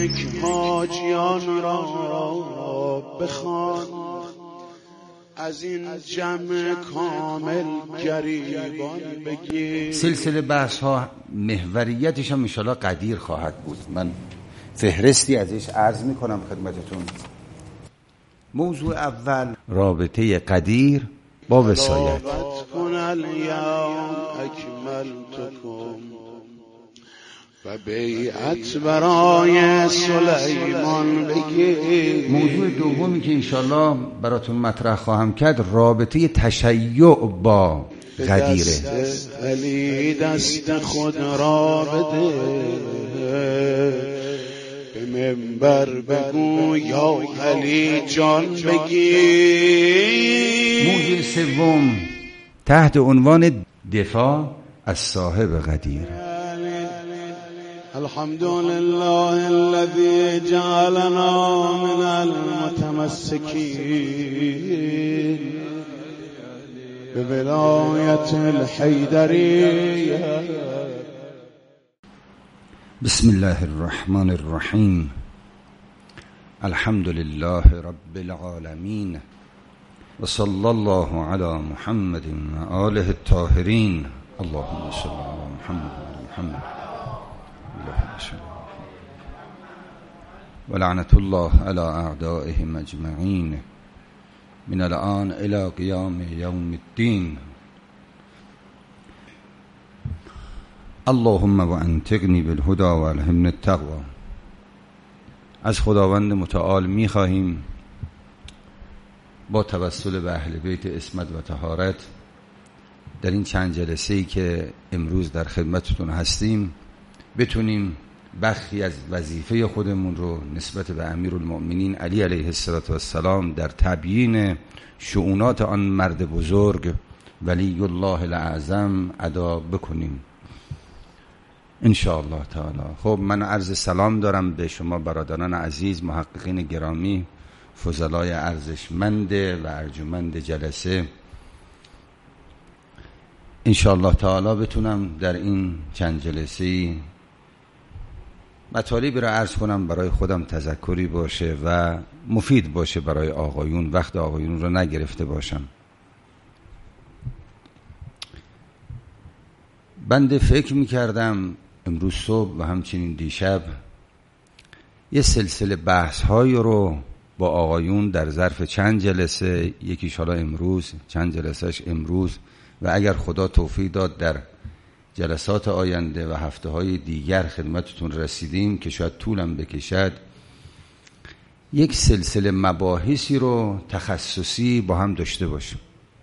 یک حاجیان را بخوان، از این جمع کامل گریبان بگیر. سلسله بحث ها محوریتش هم انشاءالله قدیر خواهد بود. من فهرستی ازش عرض میکنم خدمتتون. موضوع اول رابطه قدیر با وصایت. و بیعت برای سلیمان بگیر. موضوع دومی که انشالله براتون مطرح خواهم کرد رابطه تشیع با قدیره. علی دست خود را بده، به منبر بگو یا علی جان بگیر. موضوع سوم تحت عنوان دفاع از صاحب قدیر. الحمد لله الذي جعلنا من المتمسكين بولایت الحیدریه. بسم الله الرحمن الرحیم. الحمد لله رب العالمین و صلی الله علی محمد و آله الطاهرین. اللهم صل علی محمد و محمد ولعنت الله علی اعدائهم اجمعین من الان الى قیام یوم الدین. اللهم وانطقنی بالهدى والهمنی التقوی. از خداوند متعال می‌خواهیم با توسل به اهل بیت عصمت و طهارت در این چند جلسه‌ای که امروز در خدمتتون هستیم بتونیم بخشی از وظیفه خودمون رو نسبت به امیرالمؤمنین علی علیه السلام در تبیین شؤونات آن مرد بزرگ ولی الله الاعظم ادا بکنیم ان شاء الله تعالی. خب من عرض سلام دارم به شما برادران عزیز، محققین گرامی، فضلای ارزشمند و ارجمند جلسه. ان شاء الله تعالی بتونم در این چند جلسه‌ای مطالبی را عرض کنم برای خودم تذکری باشه و مفید باشه برای آقایون، وقت آقایون رو نگرفته باشم. بنده فکر میکردم امروز صبح و همچنین دیشب یه سلسله بحث های رو با آقایون در ظرف چند جلسه، یکیش حالا امروز، چند جلسهش امروز و اگر خدا توفیق داد در جلسات آینده و هفته های دیگر خدمتتون رسیدیم که شاید طولم بکشد، یک سلسله مباحثی رو تخصصی با هم داشته باشیم.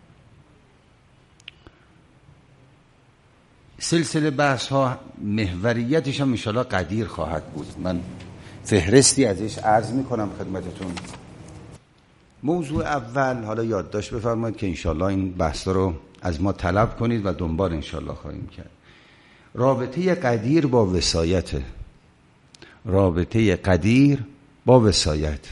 سلسله بحث ها محوریتش هم انشاءالله قدیر خواهد بود. من فهرستی ازش عرض میکنم خدمتتون. موضوع اول، حالا یادداشت بفرمایید که انشاءالله این بحث رو از ما طلب کنید و دنبال انشاءالله خواهیم کرد. رابطه قدیر با وصایت. رابطه قدیر با وصایت.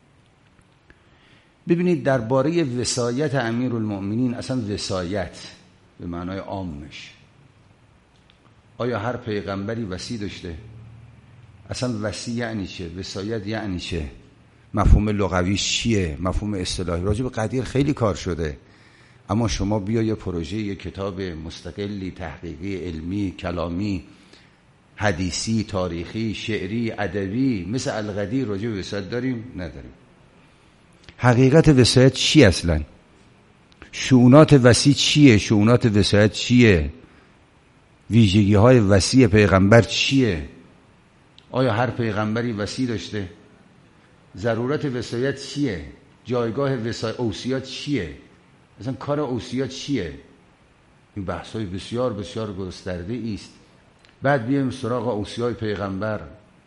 ببینید درباره وصایت امیرالمؤمنین، اصلا وصایت به معنای عامش، آیا هر پیغمبری وصی داشته؟ اصلا وصی یعنی چه؟ وصایت یعنی چه؟ مفهوم لغویش چیه؟ مفهوم اصطلاحی. راجع به قدیر خیلی کار شده، اما شما بیا یه پروژه، یه کتاب مستقلی تحقیقی، علمی، کلامی، حدیثی، تاریخی، شعری، ادبی مثل القدیر راجع به وصایت داریم؟ نداریم. حقیقت وصایت چی اصلا؟ شؤونات وصی چیه؟ شؤونات وصایت چیه؟ ویژگی های وصی پیغمبر چیه؟ آیا هر پیغمبری وصی داشته؟ ضرورت وصایت چیه؟ جایگاه اوصیات چیه؟ اصلا کار اوصیات چیه؟ این بحث های بسیار بسیار گسترده است. بعد بیایم سراغ اوصیای پیغمبر.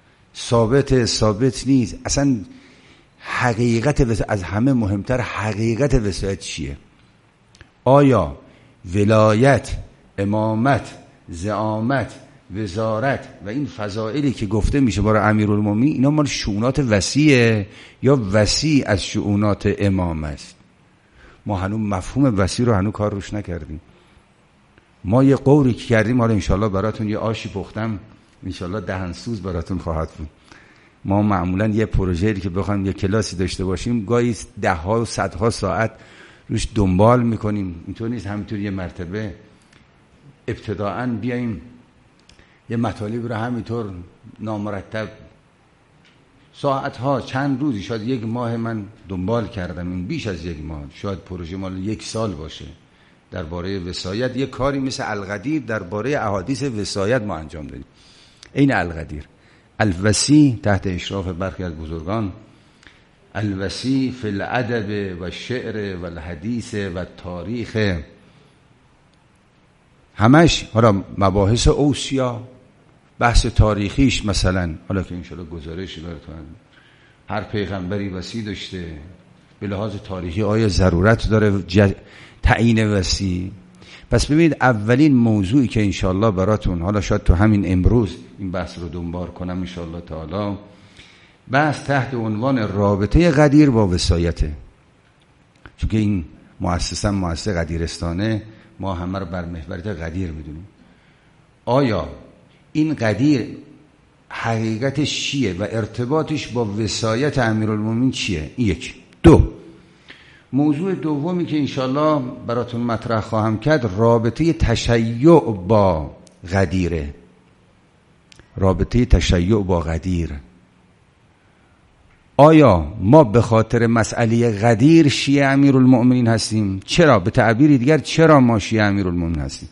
ثابت نیست. اصلا حقیقت وصایت، از همه مهمتر حقیقت وصایت چیه؟ آیا ولایت، امامت، زعامت، وزارت و این فضائلی که گفته میشه برای امیرالمومنین، اینا مال شؤونات وصیه یا وصی از شؤونات امام است؟ ما هنوز مفهوم وصی رو هنوز کار روش نکردیم. ما یه قوری که کردیم، حالا انشالله براتون یه آشی پختم، انشالله دهنسوز براتون خواهد بود. ما معمولا یه پروژه‌ای که بخوایم یه کلاسی داشته باشیم گاهی 10 ها و 100 ها ساعت روش دنبال میکنیم. اینطور نیست همینطور یه مرتبه ابتداءً بیایم یه مطالب رو همینطور نامرتب ساعتها چند روزی، شاید 1 ماه من دنبال کردم، این بیش از 1 ماه، شاید پروژه مال 1 سال باشه درباره وصایت. یه کاری مثل القدیر درباره احادیث وصایت ما انجام دادیم. این القدیر الوصی تحت اشراف برخی از بزرگان، الوصی فی الادب و شعر و الحدیث و تاریخ، همش حالا مباحث اوصیا، بحث تاریخیش مثلا، حالا که انشاءالله گزارشی براتون، هر پیغمبری وصی داشته، به لحاظ تاریخی آیا ضرورت داره تعیین وصی؟ پس ببینید اولین موضوعی که انشاءالله براتون، حالا شاید تو همین امروز این بحث رو دنبال کنم انشاءالله تعالی، بحث تحت عنوان رابطه قدیر با وصایته. چون که این مؤسسه قدیرستانه، ما همه رو بر محوریت قدیر میدونیم. آیا این قدیر حقیقتش چیه و ارتباطش با وصایت امیرالمومنین چیه؟ این یک. 2 موضوع دومی که انشالله براتون مطرح خواهم کرد رابطه تشیع با قدیره. رابطه تشیع با قدیر، آیا ما به خاطر مسئله قدیر شیعه امیرالمؤمنین هستیم؟ چرا؟ به تعبیری دیگر چرا ما شیعه امیرالمؤمنین هستیم؟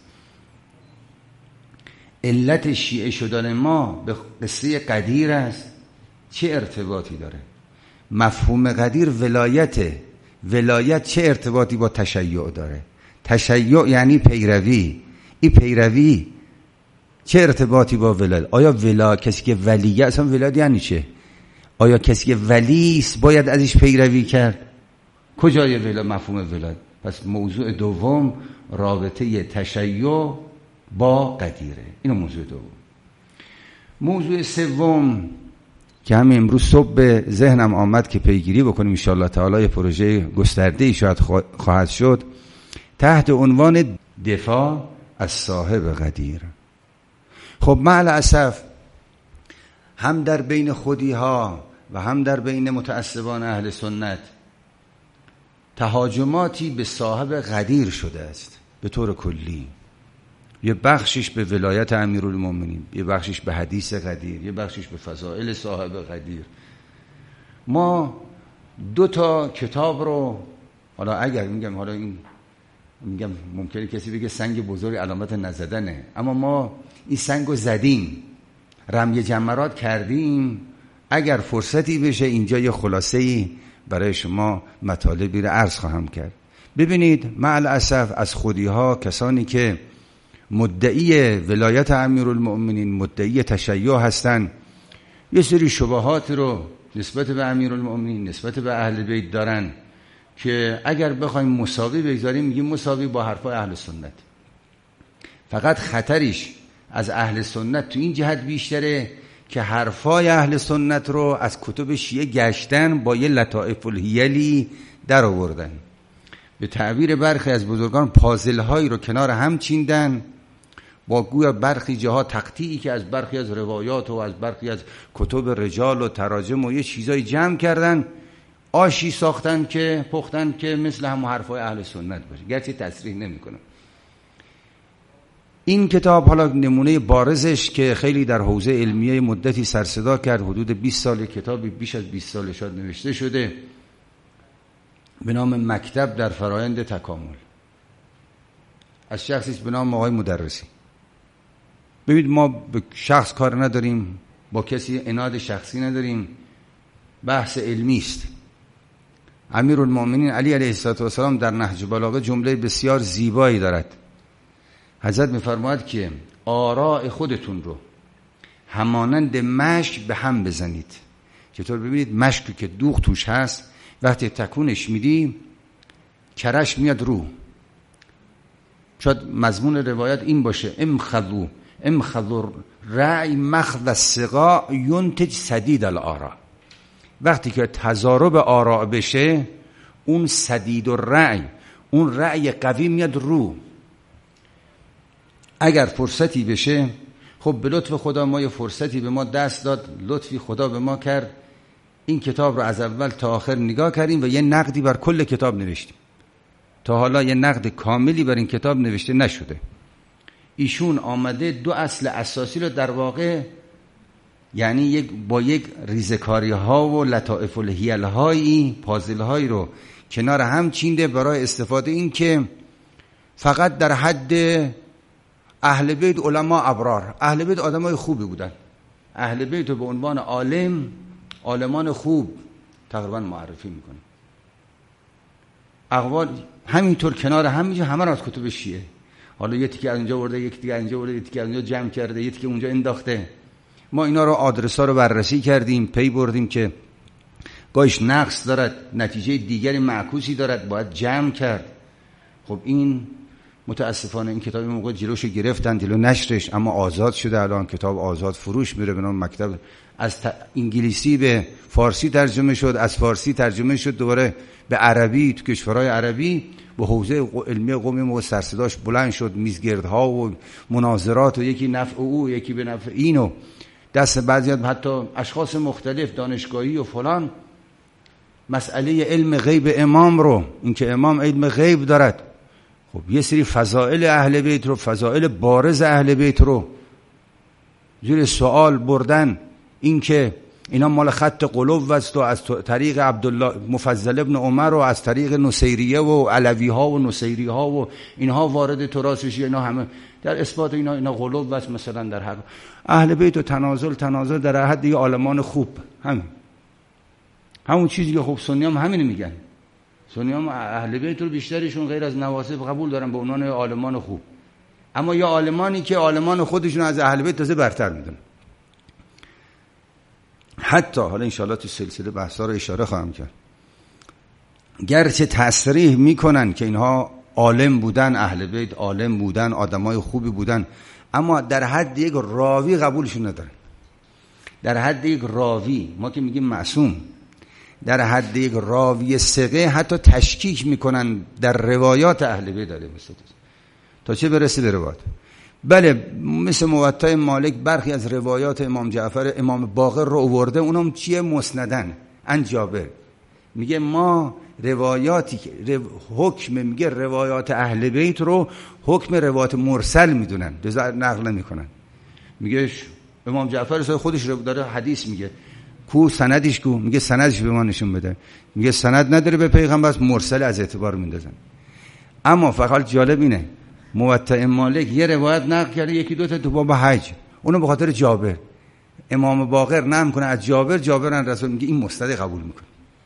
علت شیعه شدن ما به قصه قدیر است؟ چه ارتباطی داره؟ مفهوم قدیر ولایته، ولایت چه ارتباطی با تشیع داره؟ تشیع یعنی پیروی، این پیروی چه ارتباطی با ولایت؟ آیا کسی که ولیه، اصلا ولایت یعنی چه؟ آیا کسی که ولیست باید ازش پیروی کرد؟ کجای مفهوم ولایت؟ پس موضوع دوم رابطه تشیع با قدیره. اینو موضوع دوم. موضوع سوم که همین امروز صبح به ذهنم آمد که پیگیری بکنیم ان شاءالله تعالی، یه پروژه گسترده‌ای شاید خواهد شد تحت عنوان دفاع از صاحب قدیر. خب مع الاسف هم در بین خودی ها و هم در بین متعصبان اهل سنت تهاجماتی به صاحب قدیر شده است به طور کلی. یه بخشش به ولایت امیرالمومنین، یه بخشش به حدیث قدیر، یه بخشش به فضائل صاحب قدیر. ما 2 تا کتاب رو، حالا اگر حالا این میگم ممکنه کسی بگه سنگ بزرگ علامت نزدنه، اما ما این سنگو زدیم، رمی جمرات کردیم. اگر فرصتی بشه اینجا یه خلاصه‌ای برای شما مطالبی رو عرض خواهم کرد. ببینید مع الاسف از خودی‌ها، کسانی که مدعی ولایت امیرالمؤمنین، مدعی تشیع هستن، یه سری شبهات رو نسبت به امیرالمؤمنین، نسبت به اهل بیت دارن که اگر بخوایم مساوی بگذاریم میگیم مساوی با حرفای اهل سنت. فقط خطرش از اهل سنت تو این جهت بیشتره که حرفای اهل سنت رو از کتب شیعه گشتن با یه لطائف الحیلی در آوردن. به تعبیر برخی از بزرگان پازل‌هایی رو کنار هم چیندن، با گویا برخی جاها تقطیعی که از برخی از روایات و از برخی از کتب رجال و تراجم و یه چیزای جمع کردن، آشی ساختن که پختن که مثل همون حرفای اهل سنت باشه، گرچه تصریح نمی‌کنه. این کتاب حالا نمونه بارزش که خیلی در حوزه علمیه مدتی سر صدا کرد، حدود 20 سال کتابی، بیش از 20 سال شاید نوشته شده، به نام مکتب در فرایند تکامل، از شخصی به نام آقای مدرسی. ببینید ما به شخص کار نداریم، با کسی عناد شخصی نداریم، بحث علمی است. امیرالمومنین علی علیه السلام در نهج البلاغه جمله بسیار زیبایی دارد. حضرت می‌فرماید که آراء خودتون رو همانند مشک به هم بزنید. چطور؟ ببینید مشکی که دوغ توش هست وقتی تکونش میدی کرش میاد رو. شاید مضمون روایت این باشه امخذوا رأی مخذ السقا ینتج سدید الآراء. وقتی که تضارب آراء بشه اون سدید الرأی، اون رأی قوی میاد رو. اگر فرصتی بشه خب به لطف خدا ما یه فرصتی به ما دست داد، لطفی خدا به ما کرد، این کتاب رو از اول تا آخر نگاه کردیم و یه نقدی بر کل کتاب نوشتیم. تا حالا یه نقد کاملی بر این کتاب نوشته نشده. ایشون آمده 2 اصل اساسی رو در واقع، یعنی با یک ریزکاری ها و لطائف الحیل هایی، پازل هایی رو کنار هم چینده برای استفاده این که فقط در حد اهل بیت علما ابرار، اهل بیت آدمای خوبی بودن، اهل بیت رو به عنوان عالمان خوب تقریبا معرفی میکنه. اقوال همینطور کنار هم میشه، همه را از کتب شیعه. حالا یه تیکه از اونجا برده، یک تیکه از اونجا برده، یک تیکه از اونجا جمع کرده، یک تیکه اونجا انداخته. ما اینا رو آدرس‌ها رو بررسی کردیم، پی بردیم که گاهش نقص دارد، نتیجه دیگری معکوسی دارد، باید جمع کرد. خب این متاسفانه این کتاب موقع جلوشو گرفتن، جلو نشرش، اما آزاد شده، الان کتاب آزاد فروش میره به نام مکتب. از انگلیسی به فارسی ترجمه شد، از فارسی ترجمه شد دوباره به عربی، تو کشورهای عربی به حوزه علمی قومی موقع سرصداش بلند شد، میزگردها و مناظرات و یکی نفع او یکی به نفع اینو دست بعضی حتی اشخاص مختلف دانشگاهی و فلان مسئله علم غیب امام رو، اینکه امام علم غیب دارد، خب یه سری فضائل اهل بیت رو، فضائل بارز اهل بیت رو زیر سوال بردن، اینکه اینا مال خط قلوب است و از طریق عبدالله مفضل ابن عمر و از طریق نصیریه و علوی ها و نصیری ها و اینها وارد تراث شیعه، اینا همه در اثبات اینا قلوب است. مثلا در حق اهل بیت و تنازل در حد دیگه عالمان خوب، همون چیزی که خب سنی هم همین میگن. سنی هم اهل بیت رو بیشترشون غیر از نواصب قبول دارن به عنوان عالمان خوب، اما یا عالمانی که عالمان خودشون از اهل بیت تازه برتر میدونن. حتی حالا انشاءالله تو سلسله بحثا رو اشاره خواهم کرد، گرچه تصریح میکنن که اینها عالم بودن، اهل بیت عالم بودن، آدمای خوبی بودن، اما در حد یک راوی قبولشون ندارن. در حد یک راوی، ما که میگیم معصوم، در حد یک راوی ثقه حتی تشکیک میکنن در روایات اهل بیت علیهم السلام، تا چه برسه به روایات. بله مثل موطأ مالک برخی از روایات امام جعفر امام باقر رو آورده، اونم چیه؟ مسندن عن جابر. میگه ما روایاتی که حکم، میگه روایات اهل بیت رو حکم روایات مرسل میدونن، جزء نقل نمیکنن. میگه امام جعفر خودش رو داره حدیث میگه، کو سندش کو؟ میگه سندش به ما نشون بده. میگه سند نداره به پیغمبر، مرسل از اعتبار میندازن. اما فقط جالب اینه موطأ مالک یه روایت نقل کرده، یکی دو تا تو باب حج، اونو به خاطر جابر. امام باقر نقل کنه از جابر ان رسول، میگه این مسند قبول میکنه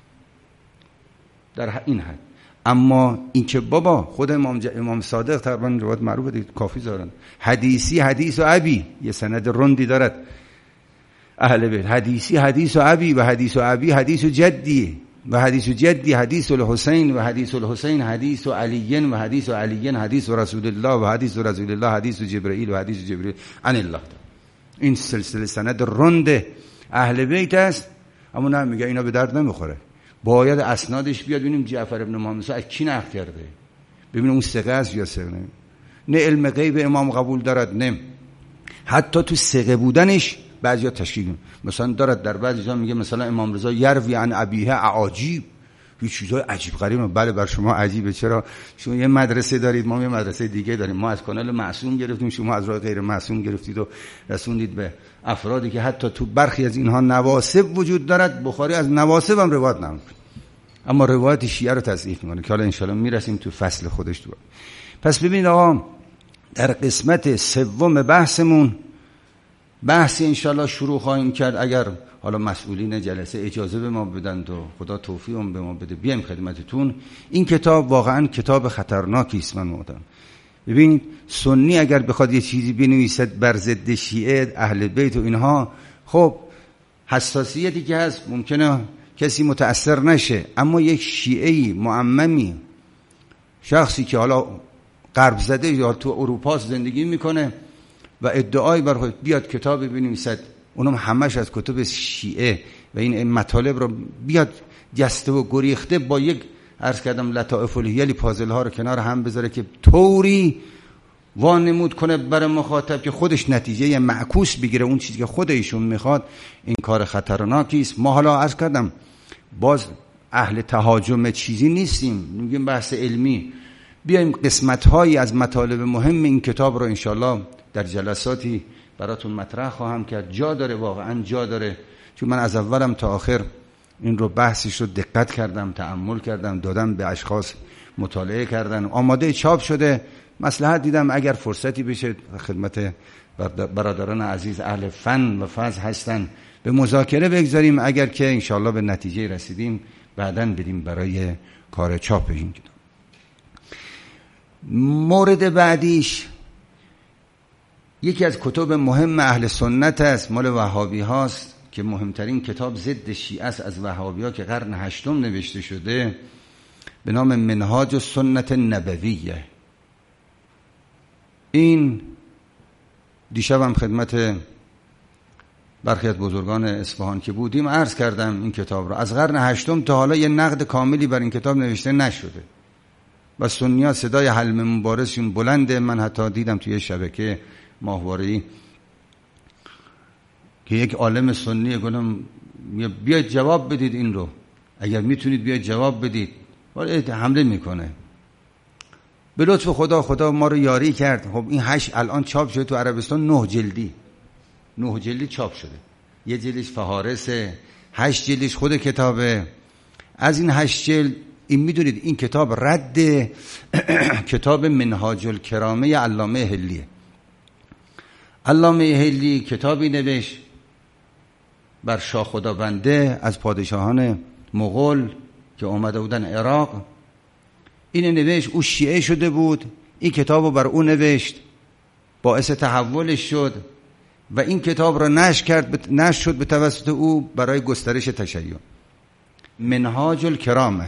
در این حد. اما این که بابا خود امام صادق تقریبا روایت معروف دید کافی زارن، حدیث و ابی، یه سند رندی دارد اهل بیت، حدیث و ابی و حدیث و ابی حدیث و جدی و حدیث جدی حدیث الحسین و حدیث الحسین حدیث علی و حدیث علی حدیث رسول الله و حدیث رسول الله حدیث جبرئیل و حدیث جبرئیل عن الله. این سلسله سند رند اهل بیت است. اما نه، میگه اینا به درد نمیخوره، باید اسنادش بیاد ببینیم جعفر ابن محمد از کی نقل کرده، ببینیم اون ثقه است یا ثقه نه. علم غیب امام قبول دارد، نه حتی تو ثقه بودنش بعضیا تشکیک مثلا دارد، در بعضی جا میگه مثلا امام رضا یروی عن ابیه عجیب، یه چیزای عجیب غریبه. بله بر شما عجیبه، چرا؟ شما یه مدرسه دارید، ما یه مدرسه دیگه داریم، ما از کانال معصوم گرفتیم، شما از راه غیر معصوم گرفتید و رسوندید به افرادی که حتی تو برخی از اینها نواسب وجود دارد. بخاری از نواسب هم روایت نمیکنه، اما روایت شیعه رو تصحیح میکنه که حالا ان شاءالله میرسیم تو فصل خودش تو. پس ببینید آقا، در قسمت سوم بحثمون بحثی انشالله شروع خواهیم کرد، اگر حالا مسئولین جلسه اجازه به ما بدن و خدا توفیق به ما بده بیایم خدمتتون. این کتاب واقعا کتاب خطرناکی است. من معتقدم ببینید سنی اگر بخواد یه چیزی بنویسد بر ضد شیعه اهل بیت و اینها، خب حساسیتی که هست ممکنه کسی متأثر نشه، اما یک شیعه‌ای معممی، شخصی که حالا غرب زده یا تو اروپا زندگی میکنه و ادعای بر خود بیاد کتابی بنویسد، اونم همش از کتب شیعه و این مطالب رو بیاد جسته و گریخته با یک عرض کردم لطائف الحیل پازل ها رو کنار هم بذاره که طوری وانمود کنه برای مخاطب که خودش نتیجه معکوس بگیره اون چیزی که خود ایشون میخواد، این کار خطرناکی است. ما حالا عرض کردم باز اهل تهاجم چیزی نیستیم، میگیم بحث علمی. بیایم قسمت‌هایی از مطالب مهم این کتاب رو انشالله در جلساتی براتون مطرح خواهم کرد. جا داره، واقعا جا داره، چون من از اولم تا آخر این رو بحثش رو دقت کردم، تأمل کردم، دادم به اشخاص مطالعه کردن، آماده چاپ شده. مصلحت دیدم اگر فرصتی بشه خدمت برادران عزیز اهل فن و فضل هستن به مذاکره بگذاریم، اگر که انشالله به نتیجه رسیدیم بعداً بریم برای کار چاپ این کتاب. مورد بعدیش یکی از کتب مهم اهل سنت است، مال وهابی هاست، که مهمترین کتاب ضد شیعه است از وهابی ها که قرن 8 نوشته شده، به نام منهاج السنت النبویه. این دیشبم خدمت برخی از بزرگان اصفهان که بودیم عرض کردم این کتاب رو. از قرن 8 تا حالا یه نقد کاملی بر این کتاب نوشته نشده و سنی‌ها صدای حلم مبارزشون بلنده. من حتی دیدم توی شبکه ماهواره‌ای که یک عالم سنی گفتم بیاید جواب بدید این رو، اگر میتونید بیاید جواب بدید. ولی حمله میکنه. به لطف خدا ما رو یاری کرد. خب این 8 الان چاپ شده تو عربستان، 9 جلدی چاپ شده. یه جلدش فهارسه، 8 جلدش خود کتابه. از این 8 جلد این میدونید این کتاب رد کتاب منهاج الکرامه علامه هلیه. علامه هلی کتابی نوشت بر شاه خدابنده از پادشاهان مغول که اومده بودن عراق. این نوشت، او شیعه شده بود، این کتابو بر او نوشت، باعث تحولش شد و این کتاب را نشر شد به توسط او برای گسترش تشیع. منهاج الکرامه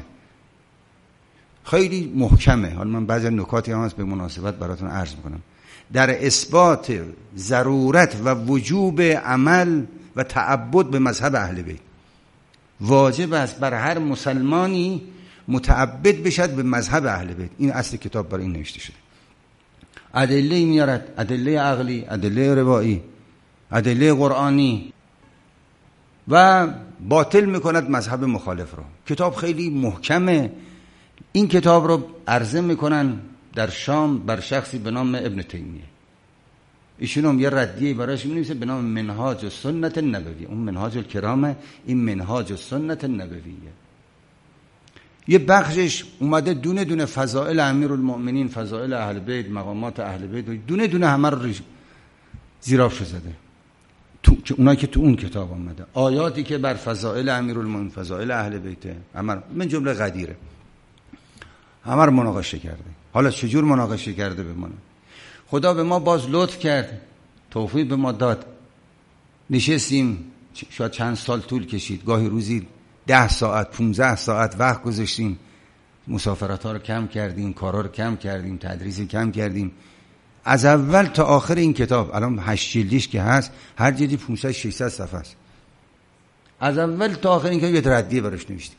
خیلی محکمه. حالا من بعضی نکاتی هم هست به مناسبت براتون عرض میکنم. در اثبات ضرورت و وجوب عمل و تعبد به مذهب اهل بیت. واجب است بر هر مسلمانی متعبد بشد به مذهب اهل بیت. این اصل کتاب برای این نوشته شده. ادله میارد، ادله عقلی، ادله روایی، ادله قرآنی و باطل میکند مذهب مخالف رو. کتاب خیلی محکمه. این کتاب رو عرضه میکنن در شام بر شخصی به نام ابن تیمیه. ایشون هم یه ردیه برایش می‌نویسه به نام منهاج السنت النبویه. اون منهاج الکرامه، این منهاج السنت النبویه. یه بخشش اومده دونه دونه فضائل امیرالمؤمنین، فضائل اهل بیت، مقامات اهل بیت، دونه دونه همه رو زیرافش زده. که اونایی که تو اون کتاب اومده، آیاتی که بر فضائل امیرالمؤمنین، فضائل اهل بیت، همه من جمله قدیره، همه رو مناقشه کرده. حالا چجور مناقشه کرده بمونه؟ خدا به ما باز لطف کرد، توفیق به ما داد. نشستیم، شاید چند سال طول کشید، گاهی روزی 10 ساعت 15 ساعت وقت گذاشتیم، مسافرت ها رو کم کردیم، کارا رو کم کردیم، تدریس کم کردیم. از اول تا آخر این کتاب، الان 8 جلدیش که هست، هر جلدی 500 600 صفحه است. از اول تا آخر این کتاب یه ردیه براش نوشتیم.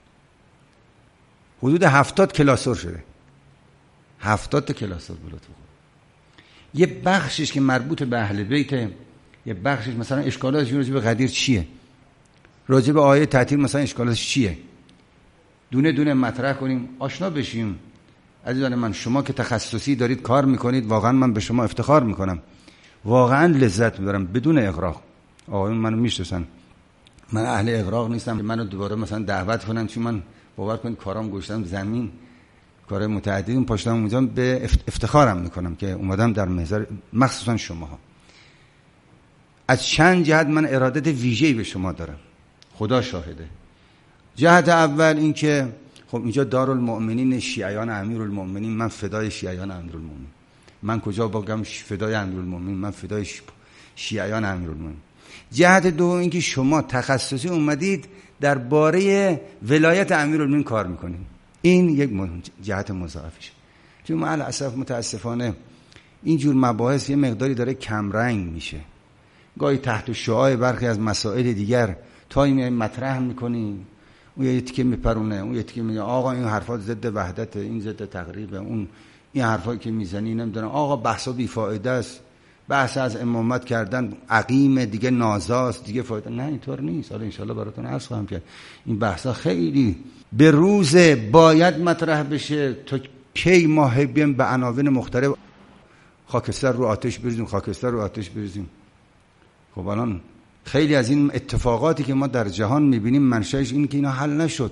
حدود 70 کلاسور شده. 70 تا کلاسور بلوت. یه بخشش که مربوط به اهل بیت، یه بخشش مثلا اشکالاتش راجع به قدیر چیه، راجع به آیه تعطیل مثلا اشکالاتش چیه، دونه دونه مطرح کنیم، آشنا بشیم. عزیزان من، شما که تخصصی دارید کار میکنید، واقعا من به شما افتخار میکنم، واقعا لذت میبرم بدون اغراق. آقایون منو میشناسن، من اهل اغراق نیستم منو دوباره مثلا دعوت کنن، چون من باور کنید کارام گذاشتم زمین، کار متعددی پاشتم اونجا، به افتخارم میکنم که اومدم در محضر مخصوصا شماها. از چند جهت من ارادت ویژه‌ای به شما دارم، خدا شاهده. جهت اول این که خب اینجا دارالمؤمنین شیعیان امیرالمؤمنین، من فدای شیعیان امیرالمؤمنین. من کجا بگم فدای امیرالمؤمنین؟ من فدای شیعیان امیرالمؤمنین. جهت دوم این که شما تخصصی اومدید درباره ولایت امیرالمؤمنین کار میکنید. این یک جهت مضاعفشه. چون معلاسف متاسفانه اینجور مباحث یه مقداری داره کمرنگ میشه. گاهی تحت شعاع برخی از مسائل دیگر تایم مطرح میکنیم، اون یه تیکه میپرونه، اون یه تیکه میگه آقا این حرفات ضد وحدت، این ضد تقریبه، اون این حرفایی که میزنی نمیدونم آقا بحثا بیفایده است، بحث از امامت کردن عقیم دیگه نازاست دیگه فایده، نه اینطور نیست. حالا انشالله براتون عرض خواهم کرد این بحثا خیلی به روز باید مطرح بشه تا کی ما بیایم به عناوین مختلف خاکستر رو آتش بریزیم، خاکستر رو آتش بریزیم. خب الان خیلی از این اتفاقاتی که ما در جهان میبینیم منشأش این که اینا حل نشد.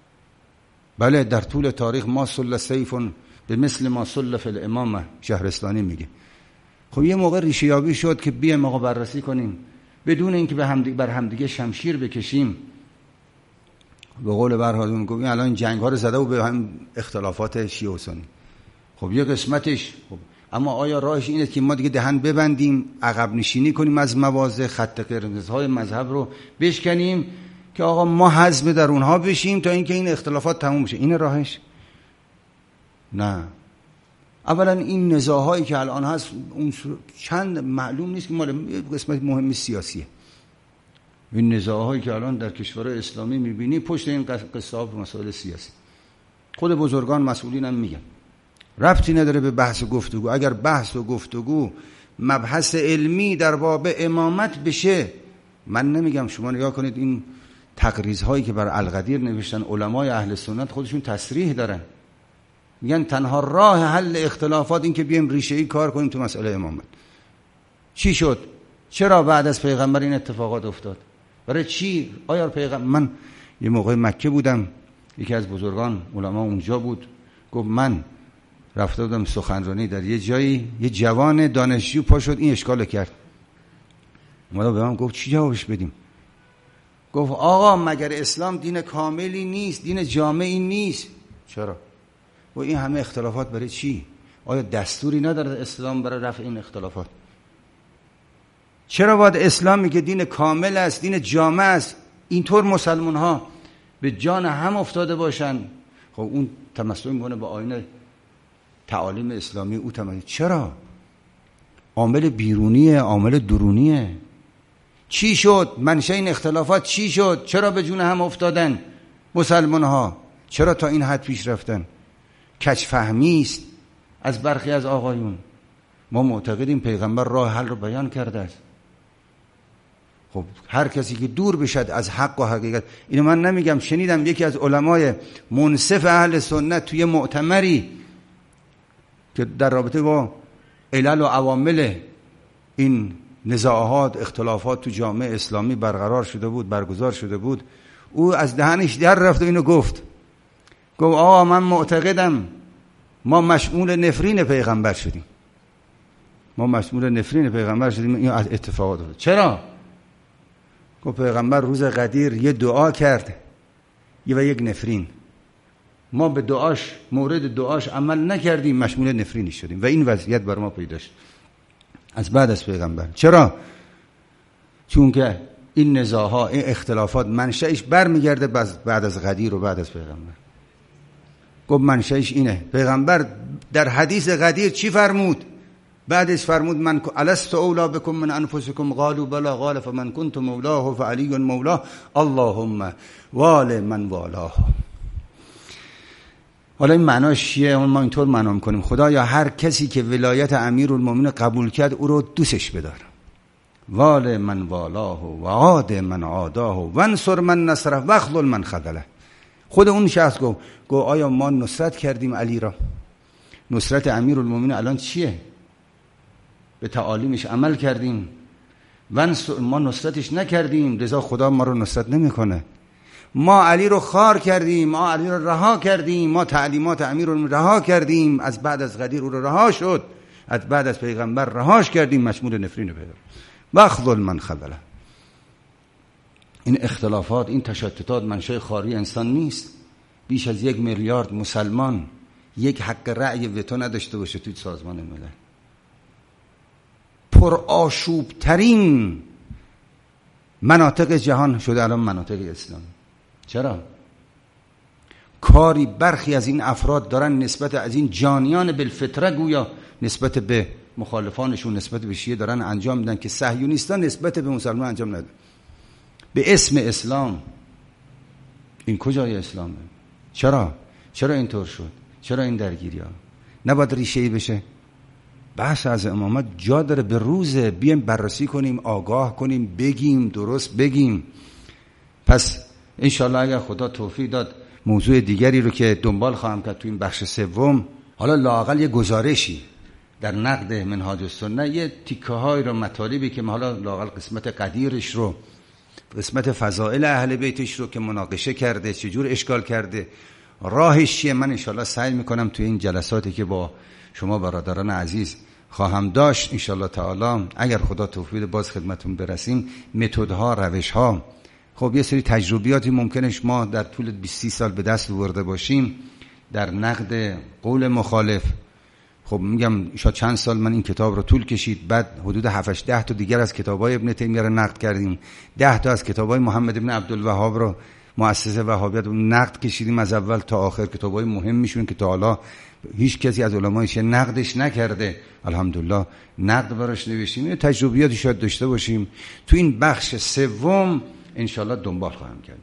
بله در طول تاریخ ما صل سیف به مثل ما صل فی الامامه، شهرستانی میگه. خب یه موقع ریشه یابی شد که بیایم آقا بررسی کنیم بدون اینکه بر همدیگه شمشیر بکشیم. به قول برهادون گفت الان این جنگ ها رو زده و به هم اختلافات شیعه و سنی. خب یه قسمتش خب، اما آیا راهش اینه که ما دیگه دهن ببندیم، عقب نشینی کنیم از مواضع، خط قرمزهای مذهب رو بشکنیم که آقا ما حزب در اونها بشیم تا اینکه این اختلافات تموم بشه؟ این راهش؟ نه. اولا این نزاع‌هایی که الان هست اون چند معلوم نیست که مال قسمت مهمی سیاسیه. این نزاع‌هایی که الان در کشورهای اسلامی می‌بینی پشت این قصه ها مسائل سیاسی. خود بزرگان مسئولین هم میگن ربطی نداره به بحث و گفتگو. اگر بحث و گفتگو مبحث علمی در باب امامت بشه، من نمیگم شما نگاه کنید این تقریض‌هایی که بر القدیر نوشتن علمای اهل سنت خودشون تصریح دارن، میگن تنها راه حل اختلافات این که بیایم ریشه‌ای کار کنیم تو مسئله امامت. چی شد؟ چرا بعد از پیغمبر این اتفاقات افتاد؟ برای چی؟ آیا پیغمبر، من یه موقع مکه بودم، یکی از بزرگان علما اونجا بود، گفت من رفته بودم سخنرانی در یه جایی، یه جوان دانشجو پا شد این اشکال کرد. اومد به من گفت چی جوابش بدیم؟ گفت آقا مگر اسلام دین کاملی نیست، دین جامعی نیست؟ چرا؟ و این همه اختلافات برای چی؟ آیا دستوری نداره اسلام برای رفع این اختلافات؟ چرا باید اسلامی که دین کامل است، دین جامع است، اینطور مسلمان ها به جان هم افتاده باشن؟ خب اون تمسک میکنه به آیین تعالیم اسلامی، او تمسک. چرا؟ عامل بیرونیه، عامل درونیه. چی شد؟ منشأ این اختلافات چی شد؟ چرا به جون هم افتادن مسلمان ها؟ چرا تا این حد پیش رفتن؟ کج فهمی است از برخی از آقایون. ما معتقدیم پیغمبر راه حل رو بیان کرده است. خب هر کسی که دور بشد از حق و حقیقت، اینو من نمیگم، شنیدم یکی از علمای منصف اهل سنت توی مؤتمری که در رابطه با علل و عوامل این نزاعات اختلافات تو جامعه اسلامی برگزار شده بود، او از دهنش در رفت و اینو گفت آقا من معتقدم ما مشمول نفرین پیغمبر شدیم. این اتفاقات بود. چرا؟ گفت پیغمبر روز غدیر یه دعا کرد و یک نفرین، ما به دعاش، مورد دعاش عمل نکردیم، مشمول نفرینی شدیم و این وضعیت بر ما پیدا شد از بعد از پیغمبر. چرا؟ چون که این نزاع‌ها، این اختلافات منشأش برمیگرده بعد از غدیر و بعد از پیغمبر. گفت منشأش اینه. پیغمبر در حدیث غدیر چی فرمود؟ بعدش فرمود من الست اولا بكم من انفسكم قالوا بلى قال فمن كنت مولاه فعلي مولاه اللهم وال من والاه. حالا این معناش چیه؟ ما اینطور معنا می‌کنیم خدایا هر کسی که ولایت امیرالمومنین قبول کرد او رو دوستش بدار. وال من والاه و عاد من عاداه و انصر من نصره و اخذل من خذله. خود اون شخص گفت آیا ما نصرت کردیم علی را؟ نصرت امیرالمومنین الان چیه؟ به تعالیمش عمل کردیم و ما نصرتش نکردیم، لذا خدا ما رو نصرت نمیکنه. ما علی رو خار کردیم، ما علی رو رها کردیم، ما تعلیمات امیر رو رها کردیم، از بعد از غدیر او رو رها شد، از بعد از پیغمبر رهاش کردیم، مشمول نفرین پیغمبر. بخذل من خذله. این اختلافات، این تشتتات منشأ خاری انسان نیست. بیش از 1 میلیارد مسلمان یک حق رأی وتو نداشته باشه توی سازمان ملل. پر آشوب ترین مناطق جهان شده الان مناطق اسلامی. چرا؟ کاری برخی از این افراد دارن نسبت از این جانیان بالفطره گویا نسبت به مخالفانشون، نسبت به شیعه دارن انجام میدن که صهیونیستان نسبت به مسلمان انجام ندن به اسم اسلام. این کجای اسلامه؟ چرا اینطور شد؟ چرا این درگیری ها؟ نباید ریشه‌ای بشه. بحث از امامت جا داره، به روزه بیایم بررسی کنیم، آگاه کنیم، بگیم، درست بگیم. پس انشالله اگر خدا توفیق داد موضوع دیگری رو که دنبال خواهم کرد تو این بخش سوم، حالا لااقل یه گزارشی در نقد منهاج السنه، یه تیکه های رو، مطالبی که حالا لااقل قسمت قدیرش رو، قسمت فضائل اهل بیتش رو که مناقشه کرده، چجور اشکال کرده، راهش چیه، من انشالله سعی میکنم توی این جلساتی که با شما برادران عزیز خواهم داشت انشالله تعالی، اگر خدا توفیق باز خدمتون برسیم، متدها، روشها. خب یه سری تجربیاتی ممکنه ما در طول 20 سال به دست آورده باشیم در نقد قول مخالف. خب میگم شاید چند سال من این کتاب رو طول کشید، بعد حدود 7-10 تا دیگر از کتابای ابن تیمیه رو نقد کردیم، 10 تا از کتابای محمد ابن عبدالوهاب رو، مؤسس وهابیت، رو نقد کشیدیم از اول تا آخر. کتابای مهم میشون که تا حالا هیچ کسی از علمایش نقدش نکرده، الحمدلله نقد براش نوشتیم. این تجربیاتی شاید داشته باشیم. تو این بخش سوم انشالله دنبال خواهم کرد.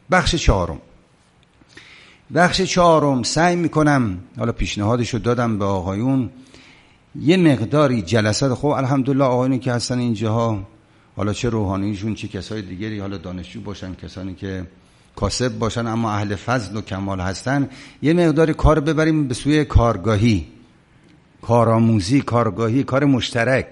بخش چهارم سعی میکنم، حالا پیشنهادشو دادم به آقایون، یه مقداری جلسات، خب الحمدلله آقایونی که هستن اینجاها، حالا چه روحانیشون چه کسای دیگری، حالا دانشجو باشن، کسانی که کاسب باشن اما اهل فضل و کمال هستن، یه مقداری کار ببریم به سوی کارگاهی، کارآموزی، کارگاهی، کار مشترک.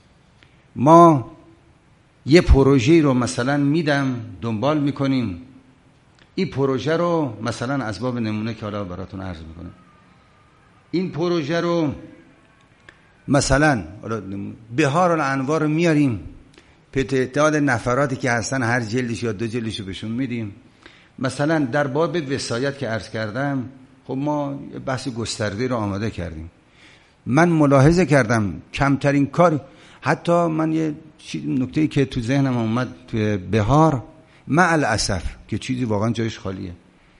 ما یه پروژه رو مثلا میدم، دنبال میکنیم، این پروژه رو مثلا از باب نمونه که حالا براتون عرض میکنم، این پروژه رو مثلا بهار الانوار رو میاریم، به تعداد نفراتی که هستن هر جلدش یا 2 جلدش رو بهشون میدیم. مثلا در باب وصایت که عرض کردم، خب ما بحث گسترده رو آماده کردیم. من ملاحظه کردم کمترین کار، حتی من یه نکته‌ای که تو ذهنم اومد توی بهار، مع الاسف که چیزی واقعا جایش خالیه،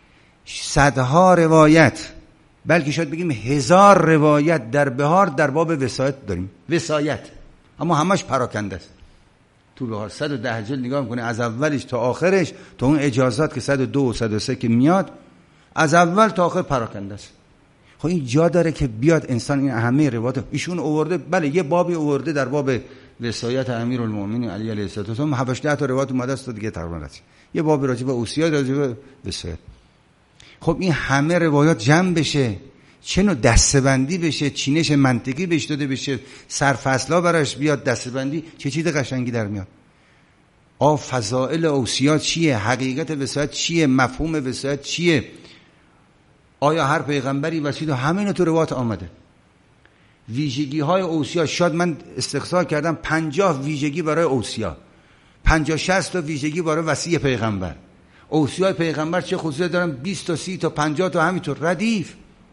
صدها روایت، بلکه شاید بگیم 1000 روایت در بهار در باب وصایت داریم. وصایت اما همش پراکنده است. تو بهار 110 جلد نگاه میکنه، از اولش تا آخرش، تا اون اجازات که 102 و 103 که میاد، از اول تا آخر پراکنده است. خب این جا داره که بیاد انسان این همه روایات ایشون آورده، بله یه بابی آورده در باب وصایت امیرالمومنین علی علیه السلام، 7-8 تا روایت اومده است دیگه تقریبا رسید. یه بابی راجع به اوصیت، راجع به وصایت. خب این همه روایات جمع بشه، چه نوع دسته‌بندی بشه، چینش منطقی بهش داده بشه، سرفصلا براش بیاد دسته‌بندی، چه چیز قشنگی در میاد. فضائل اوصیات چیه، حقیقت وصایت چیه، مفهوم وصایت چیه، آیا هر پیغمبری وصیت، همین تو روایات آمده. ویژگی های اوصیا، شاید من استقصا کردم 50 ویژگی برای اوصیا، 50-60 تا ویژگی برای وصی پیغمبر. اوصیای پیغمبر چه خصوصیت دارن؟ 20 تا 30 تا 50 تا همینطور ردیف.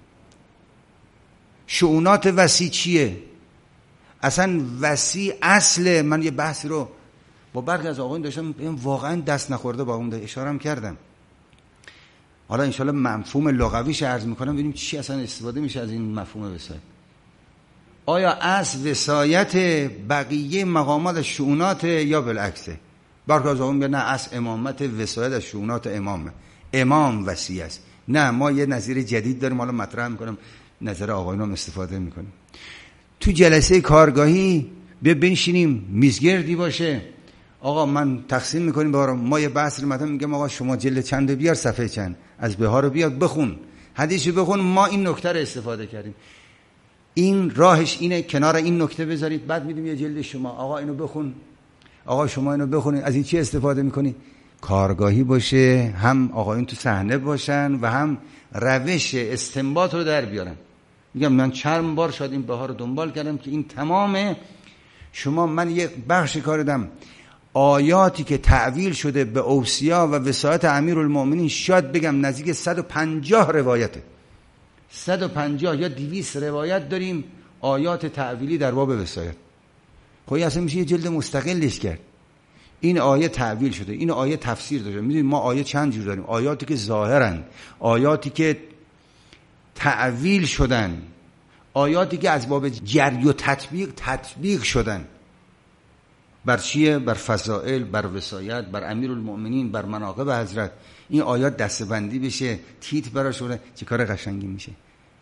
شؤونات وصی چیه؟ اصلا وصی اصل، من یه بحثی رو با برخی از آقایون داشتم، واقعا دست نخورده با اون اشارم کردم. حالا انشالله مفهوم لغویش عرض میکنم ببینیم چی اصلا استفاده میشه از این مفهوم وصایت. آیا اصل وصایت بقیه مقامات شؤونات یا بالعکسه؟ برخی از آقایون میگن نه، اصل امامت وصایت از شؤونات امامه، امام وصی است. نه، ما یه نظیر جدید داریم، حالا مطرح میکنم، نظر آقایون هم استفاده میکنیم. تو جلسه کارگاهی بنشینیم، میزگردی باشه، آقا من تقسیم میکنیم بهار، ما یه بحث رو مثلا میگم آقا شما جلد چند بیار، صفحه چند از بهار رو بیاد بخون، حدیثی بخون، ما این نکته رو استفاده کردیم. این راهش اینه، کنار این نکته بذارید، بعد میدیم یه جلد شما، آقا اینو بخون، آقا شما اینو بخونید. از این چی استفاده میکنی؟ کارگاهی باشه، هم آقایون تو صحنه باشن و هم روش استنباط رو در بیارن. میگم من چند بار شاید این بهار رو دنبال کردم که این تمام شما، من یک بخش کار دادم، آیاتی که تعویل شده به اوصیا و وصایت امیرالمومنین، شاید بگم نزدیک 150 روایته، 150 یا 200 روایت داریم آیات تعویلی در باب وصایت. خب اصلا میشه یه جلد مستقلش کرد. این آیه تعویل شده، این آیه تفسیر داره. میدونید ما آیه چند جور داریم، آیاتی که ظاهرن، آیاتی که تعویل شدن، آیاتی که از باب جری و تطبیق شدن. بر چیه؟ بر فضائل، بر وصایت، بر امیرالمومنین، بر مناقب حضرت. این آیات دسته‌بندی بشه، تیتر براش بره، چه کار قشنگی میشه.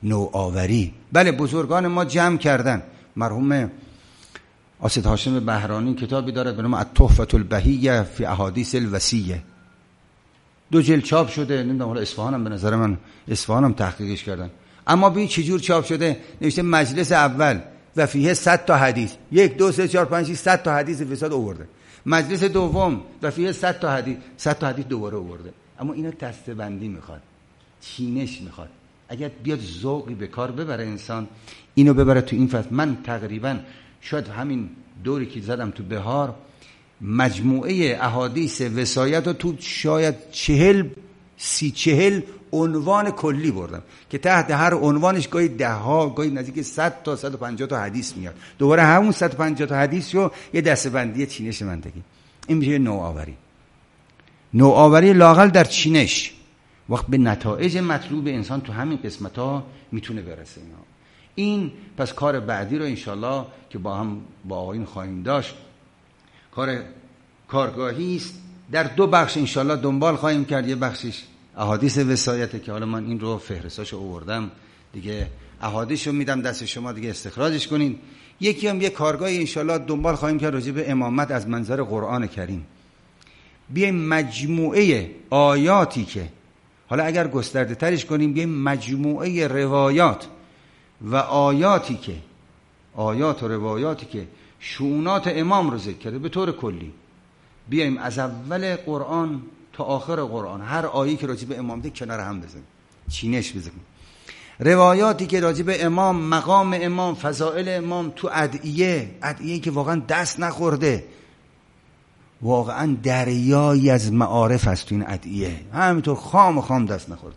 نوآوری. بله بزرگان ما جمع کردن. مرحوم آسد هاشم بهرانی کتابی داره به نام التحفة البهیه فی احادیث الوصیه، 2 جلد چاپ شده. نمیدونم حالا اصفهانم به نظر من اصفهانم تحقیقش کردن. اما ببین چجور چاپ شده. نوشته مجلس اول و فیه 100 تا حدیث، 1 2 3 4 5 6 100 تا حدیث فساد آورده. مجلس دوم و فیه 100 تا حدیث، 100 تا حدیث دوباره آورده. اما اینا دسته‌بندی میخواد، چینش میخواد. اگر بیاد ذوقی به کار ببره انسان، اینو ببره تو این فصل. من تقریبا شاید همین دوری که زدم تو بهار مجموعه احادیث وصایت رو تو شاید 40 عنوان کلی بردم که تحت هر عنوانش گاهی 10 ها گاهی نزدیک 100 تا 150 تا حدیث میاد. دوباره همون 150 تا حدیث رو یه دسته‌بندی چینش منطقی. این میشه نوآوری لااقل در چینش. وقت به نتایج مطلوب انسان تو همین قسمت ها میتونه برسه. این پس کار بعدی رو انشالله که با هم با آقایون خواهیم داشت، کارگاهی است در 2 بخش انشالله دنبال خواهیم کرد. یه بخشش احادیث وصایت که حالا من این رو فهرستاشو آوردم دیگه، احادیث رو میدم دست شما دیگه استخراجش کنین. یکی هم یه کارگاهی انشالله دنبال خواهیم کرد راجع به امامت از منظر قرآن کریم. بیایم مجموعه آیاتی که حالا اگر گسترده ترش کنیم، بیایم مجموعه روایات و آیاتی که آیات و روایاتی که شؤونات امام رو ذکر کرده به طور کلی، بیایم از اول قرآن تا آخر قرآن هر آیه که راجع به امام ده کنار هم بزنیم، چینش بزنیم. روایاتی که راجع به امام، مقام امام، فضائل امام تو ادعیه‌ای که واقعا دست نخورده، واقعا دریایی از معارف هست تو این ادعیه، همینطور خام دست نخورده.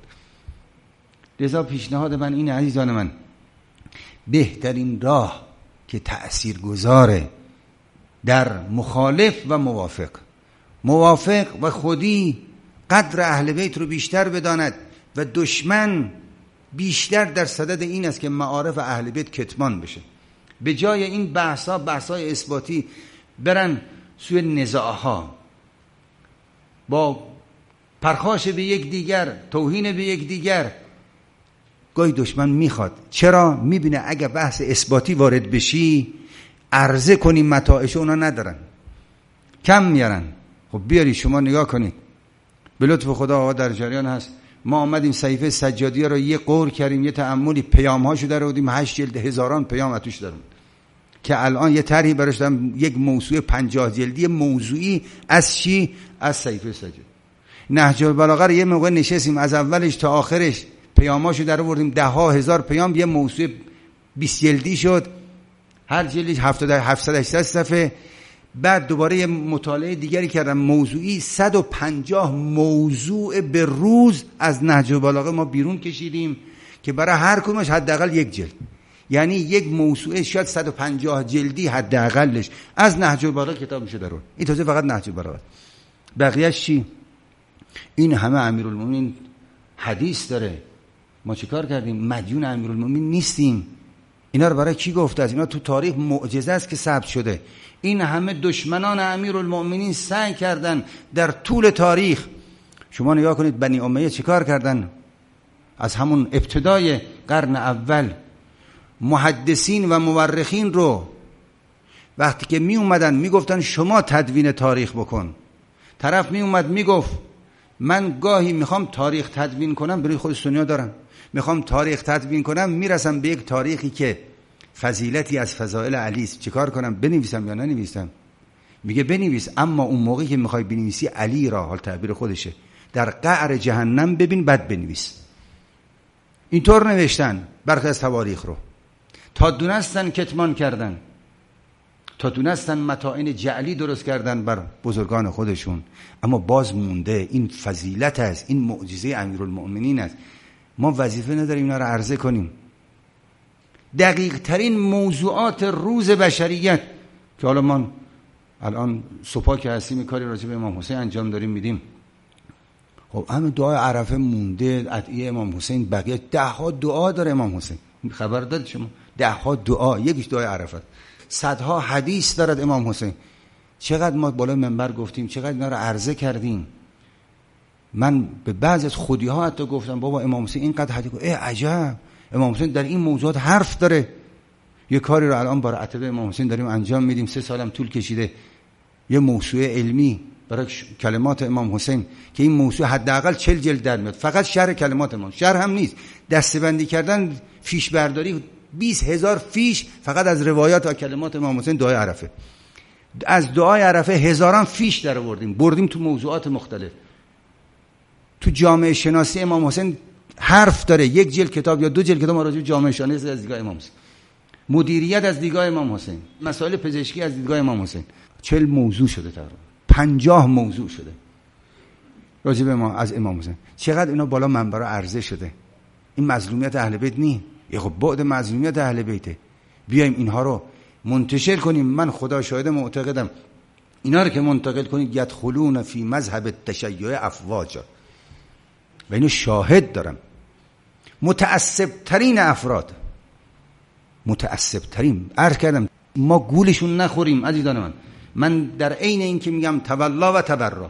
لذا پیشنهاد من اینه عزیزان من، بهترین راه که تأثیر گذاره در مخالف و موافق و خودی قدر اهل بیت رو بیشتر بداند و دشمن بیشتر در صدد این است که معارف اهل بیت کتمان بشه. به جای این بحث‌های اثباتی برن سوی نزاعها با پرخاش به یک دیگر، توهین به یک دیگر. گاهی دشمن میخواد، چرا؟ میبینه اگه بحث اثباتی وارد بشی عرضه کنی متاعش اونا ندارن، کم میارن. خب بیاری شما نگاه کنید، به لطف خدا آقا در جریان هست. ما آمدیم صحیفه سجادیه رو یه قور کردیم، یه تأملی پیام‌هاشو در آوردیم، 8 جلد هزاران پیام اتوش داریم که الان یه طرحی براش دارم، یک موسوعه 50 جلدی موضوعی از چی؟ از صحیفه سجادیه. نهج البلاغه رو یه موقع نشستیم از اولش تا آخرش پیاماشو در آوردیم، 10,000 پیام، یه موسوعه 20 جلدی شد، هر جلدش 700-800 صفحه. بعد دوباره یه مطالعه دیگری کردم موضوعی، 150 موضوع به روز از نهج البلاغه ما بیرون کشیدیم که برای هر کدومش حداقل 1 جلد، یعنی یک موسوعه شاید 150 جلدی حداقلش از نهج البلاغه کتاب میشه درون. این تازه فقط نهج البلاغه، بقیه‌اش چی؟ این همه امیرالمومنین حدیث داره. ما چیکار کردیم؟ مدیون امیرالمومنین نیستیم. اینا رو برای کی گفته است؟ اینا تو تاریخ معجزه است که ثبت شده. این همه دشمنان امیرالمومنین سعی کردن در طول تاریخ. شما نگاه کنید بنی امیه چیکار کردن؟ از همون ابتدای قرن اول محدثین و مورخین رو وقتی که می اومدن می گفتن شما تدوین تاریخ بکن، طرف می اومد می گفت من گاهی میخوام تاریخ تدوین کنم، برای خود سنیا دارم، میخوام تاریخ تدوین کنم، میرسم به یک تاریخی که فضیلتی از فضائل علی است، چیکار کنم؟ بنویسم یا ننویسم؟ میگه بنویس، اما اون موقعی که میخوای بنویسی علی را، حال تعبیر خودشه، در قعر جهنم ببین بعد بنویس. اینطور نوشتن برخی از تواریخ رو تا دونستن کتمان کردن، تا دونستن متاعین جعلی درست کردن بر بزرگان خودشون، اما باز مونده. این فضیلت است، این معجزه امیرالمؤمنین است. ما وظیفه نداریم اینا رو عرضه کنیم. دقیق ترین موضوعات روز بشریت که حالا ما الان صبح که هستیم کاری راجع به امام حسین انجام داریم میدیم. خب همه دعای عرفه مونده، ادعیه امام حسین، بقیه 10 دعا داره امام حسین. خبر دارید شما؟ 10 دعا، یکیش دعای عرفه. 100 حدیث دارد امام حسین. چقدر ما بالا منبر گفتیم، چقدر اینا رو عرضه کردیم. من به بعضی از خودی ها حتی گفتم بابا امام حسین اینقدر حدیث گفت، عجب امام حسین در این موضوعات حرف داره. یه کاری رو الان برای عتبه امام حسین داریم انجام میدیم، 3 سالم طول کشیده، یه موسوعه علمی برای کلمات امام حسین که این موسوعه حداقل 40 جلد در میاد، فقط شرح کلمات امام، شرح هم نیست، دسته‌بندی کردن، فیش برداری، 20,000 فیش فقط از روایات و کلمات امام حسین دعای عرفه. از دعای عرفه هزاران فیش در آوردیم، بردیم تو موضوعات مختلف. تو جامعه شناسی امام حسین حرف داره، 1 جلد کتاب یا 2 جلد کتاب راجع به جامعه شناسی از دیدگاه امام حسین، مدیریت از دیدگاه امام حسین، مسائل پزشکی از دیدگاه امام حسین. 40 موضوع شده، تقریبا 50 موضوع شده راجع به ما از امام حسین. چقدر اینا بالا منبر عرضه شده. این مظلومیت اهل بیت نی، یه خب بعد مظلومیت اهل بیته. بیایم اینها رو منتشر کنیم. من خدا شاهد معتقدم اینا رو که منتقل کنید یدخلون فی مذهب التشیع افواجا، و اینو شاهد دارم. متعصب ترین افراد، متعصب ترین، عرض کردم ما گولشون نخوریم عزیزان من در عین این که میگم تولا و تبرا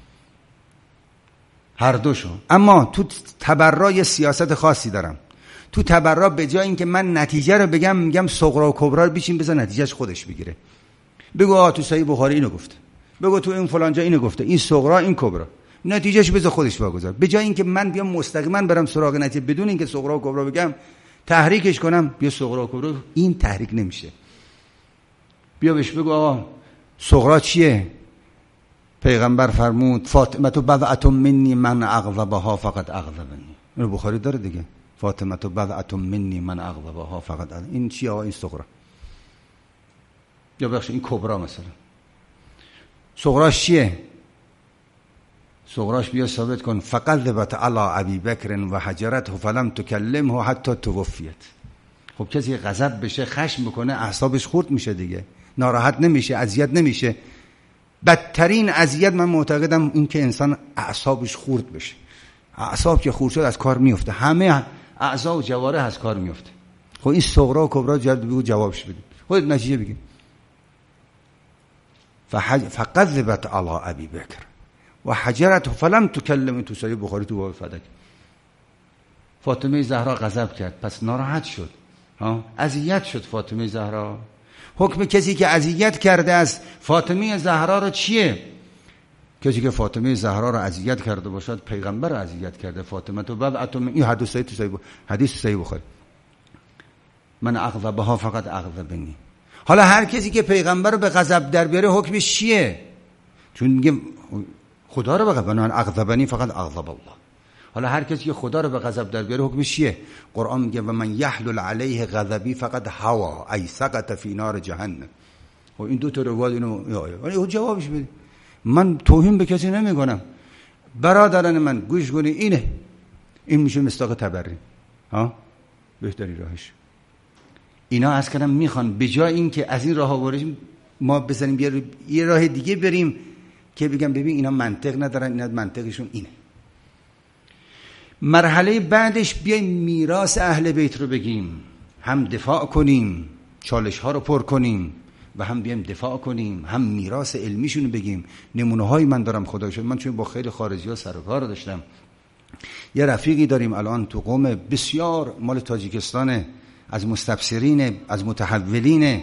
هر دوشو، اما تو تبرا یه سیاست خاصی دارم. تو تبرا به جای این که من نتیجه رو بگم، میگم صغرا و کبرا رو بیچین بذار نتیجهش خودش بگیره. بگو تو صحیح بخاری اینو گفته، بگو تو این فلان جا اینو گفته، این صغرا این کبرا، نتیجهش بذار خودش واگذار. به جای این که من بیام مستقیما برم سراغ نتیجه بدون اینکه صغرا و کبرا بگم، تحریکش کنم، بیا صغرا و کبرا، این تحریک نمیشه. بیا بهش بگو آقا صغرا چیه؟ پیغمبر فرمود فاطمه تو بضعة منی من اغضبها فقط اغضبنی. اینو بخاری داره دیگه، فاطمه تو بضعة منی من اغضبها فقط اغضبنی. این چیه آقا؟ این صغرا. یا بخش این کبرا مثلا. صغراش چیه؟ صغراش بیا ثابت کن فقط ذبت علی ابی بکر و حجرته فلم تکلمه حتی توفیت. خب کسی غضب بشه، خشم بکنه، اعصابش خورد میشه دیگه، ناراحت نمیشه، اذیت نمیشه. بدترین اذیت من معتقدم این که انسان اعصابش خورد بشه. اعصاب که خورد شد از کار میفته، همه اعضا و جوارح از کار میفته. خب این صغرا و کبرا بگو جوابش بدید، خودت نتیجه بگید. فقط ذبت علی ابی بکر و حجرته فلم تکلم. تو صحیح بخاری تو باب فدک فاطمه زهرا غضب کرد، پس ناراحت شد، اذیت شد فاطمه زهرا. حکم کسی که اذیت کرده از فاطمه زهرا رو چیه؟ کسی که فاطمه زهرا رو اذیت کرده باشد پیغمبر رو اذیت کرده. فاطمه تو بضعة من، این حدیث صحیح بخاری، من اغضبها فقط اغضبنی. حالا هر کسی که پیغمبر رو به غضب در بیاره حکمش چیه؟ چون میگه خدا رو به غضب، من اغضبنی فقط اغضب الله. حالا هر کسی که خدا رو به غضب در بیاره حکمش چیه؟ قرآن میگه و من یحلل علیه غضبی فقط هوا ای سقط فی نار جهنم. و این دو تا روایت اینو جوابش بده. من توهین به کسی نمیکنم، برادران من گوش کنید، اینه، این میشه مصداق تبری، بهتری راهش. اینا از کردم میخوان به جای این که از این راه آوریم ما بزنیم یه راه دیگه بریم که بگم ببین اینا منطق ندارن، اینا منطقشون اینه. مرحله بعدش بیایم میراث اهل بیت رو بگیم، هم دفاع کنیم، چالش ها رو پر کنیم و هم بیایم دفاع کنیم، هم میراث علمیشون رو بگیم. نمونه های من دارم خدا شد، من چون با خیلی خارجی ها سر و کار داشتم. یه رفیقی داریم الان تو قوم بسیار مال تاجیکستان، از مستبصرین، از متحولین.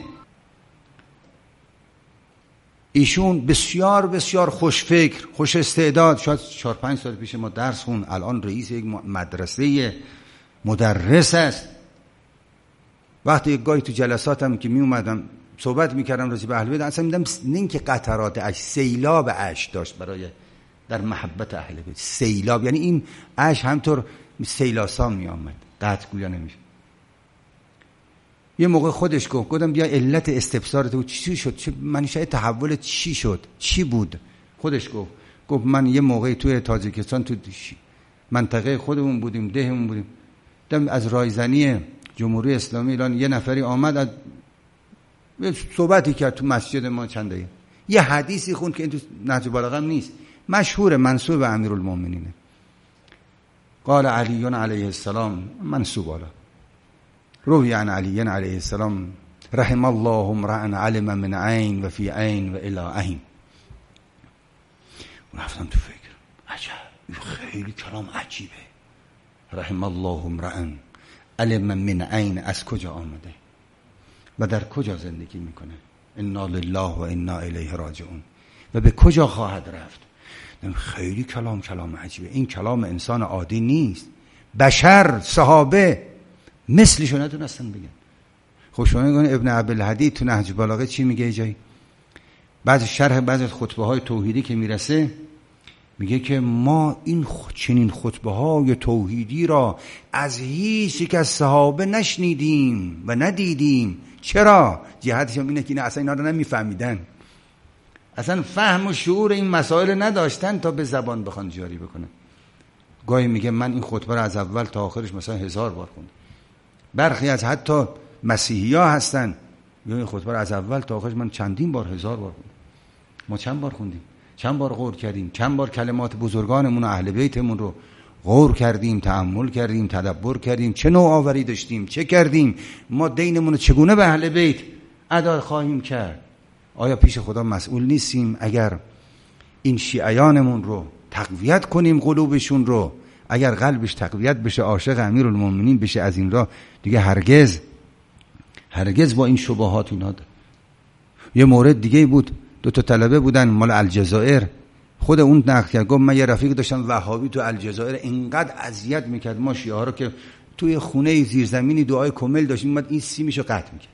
ایشون بسیار بسیار خوشفکر، خوش استعداد، شاید 4-5 سال پیش ما درس خون، الان رئیس یک مدرسه، مدرس است. وقتی گاهی تو جلساتم که می اومدم صحبت میکردم راجع به اهل بیت، اصلا میدم نه که قطرات اشک، سیلاب اشک داشت برای در محبت اهل بیت. سیلاب یعنی این اشک همطور سیلاسا می آمد، قطع گویا نمیشه. یه موقع خودش گفتم بیا علت استفسار تو چی شد، چه منشأ تحول چی شد، چی بود؟ خودش گفت من یه موقعی توی تاجیکستان تو منطقه خودمون بودیم، دهمون بودیم، دم از رایزنی جمهوری اسلامی ایران یه نفری آمد از صحبتی کرد تو مسجد ما چند دقیقه، یه حدیثی خوند که این تو نهج البلاغه نیست، مشهور، منسوب به امیرالمومنینه. قال علی علیه السلام، منسوب علی روی عن علی علیه السلام رحم الله امرأ علم من عین و فی عین و الی عین. رفتم تو فکر، عجب، خیلی کلام عجیبه. رحم الله امرأ علم من عین، از کجا آمده و در کجا زندگی میکنه. انا لله و انا الیه راجعون. و به کجا خواهد رفت. خیلی کلام عجیبه. این کلام انسان عادی نیست. بشر، صحابه مثلشو ندونستن بگن. خب شما نگید ابن عبدالهادی تو نهج البلاغه چی میگه جایی؟ بعضی شرح بعضی خطبه های توحیدی که میرسه میگه که ما این چنین خطبه های توحیدی را از هیچ یک از صحابه نشنیدیم و ندیدیم. چرا؟ جهتشون اینه که اینا اصلا اینا رو نمیفهمیدن، اصلا فهم و شعور این مسائل نداشتن تا به زبان بخوان جاری بکنن. گاهی میگه من این خطبه رو از اول تا آخرش مثلا 1000 بار خوندم. برخی از حتی مسیحی ها هستن این خطبه رو از اول تا آخرش من چندین بار 1000 بار خوندم. ما چند بار خوندیم، چند بار غور کردیم، چند بار کلمات بزرگانمون و اهل بیتمون رو غور کردیم، تأمل کردیم، تدبر کردیم، چه نوآوری داشتیم، چه کردیم، ما دینمون رو چگونه به اهل بیت ادا خواهیم کرد. آیا پیش خدا مسئول نیستیم اگر این شیعیانمون رو تقویت کنیم، قلوبشون رو؟ اگر قلبش تقویت بشه، عاشق امیرالمومنین بشه، از این راه دیگه هرگز با این شبهات اینا. یه مورد دیگه بود، 2 تا طلبه بودن مال الجزایر، خود اون نقل کرد، گفت من یه رفیق داشتم وهابی تو الجزایر، اینقدر اذیت میکرد ما شیعه ها رو که توی خونه زیرزمینی دعای کمل داشتیم، اومد این سیمشو قطع میکرد.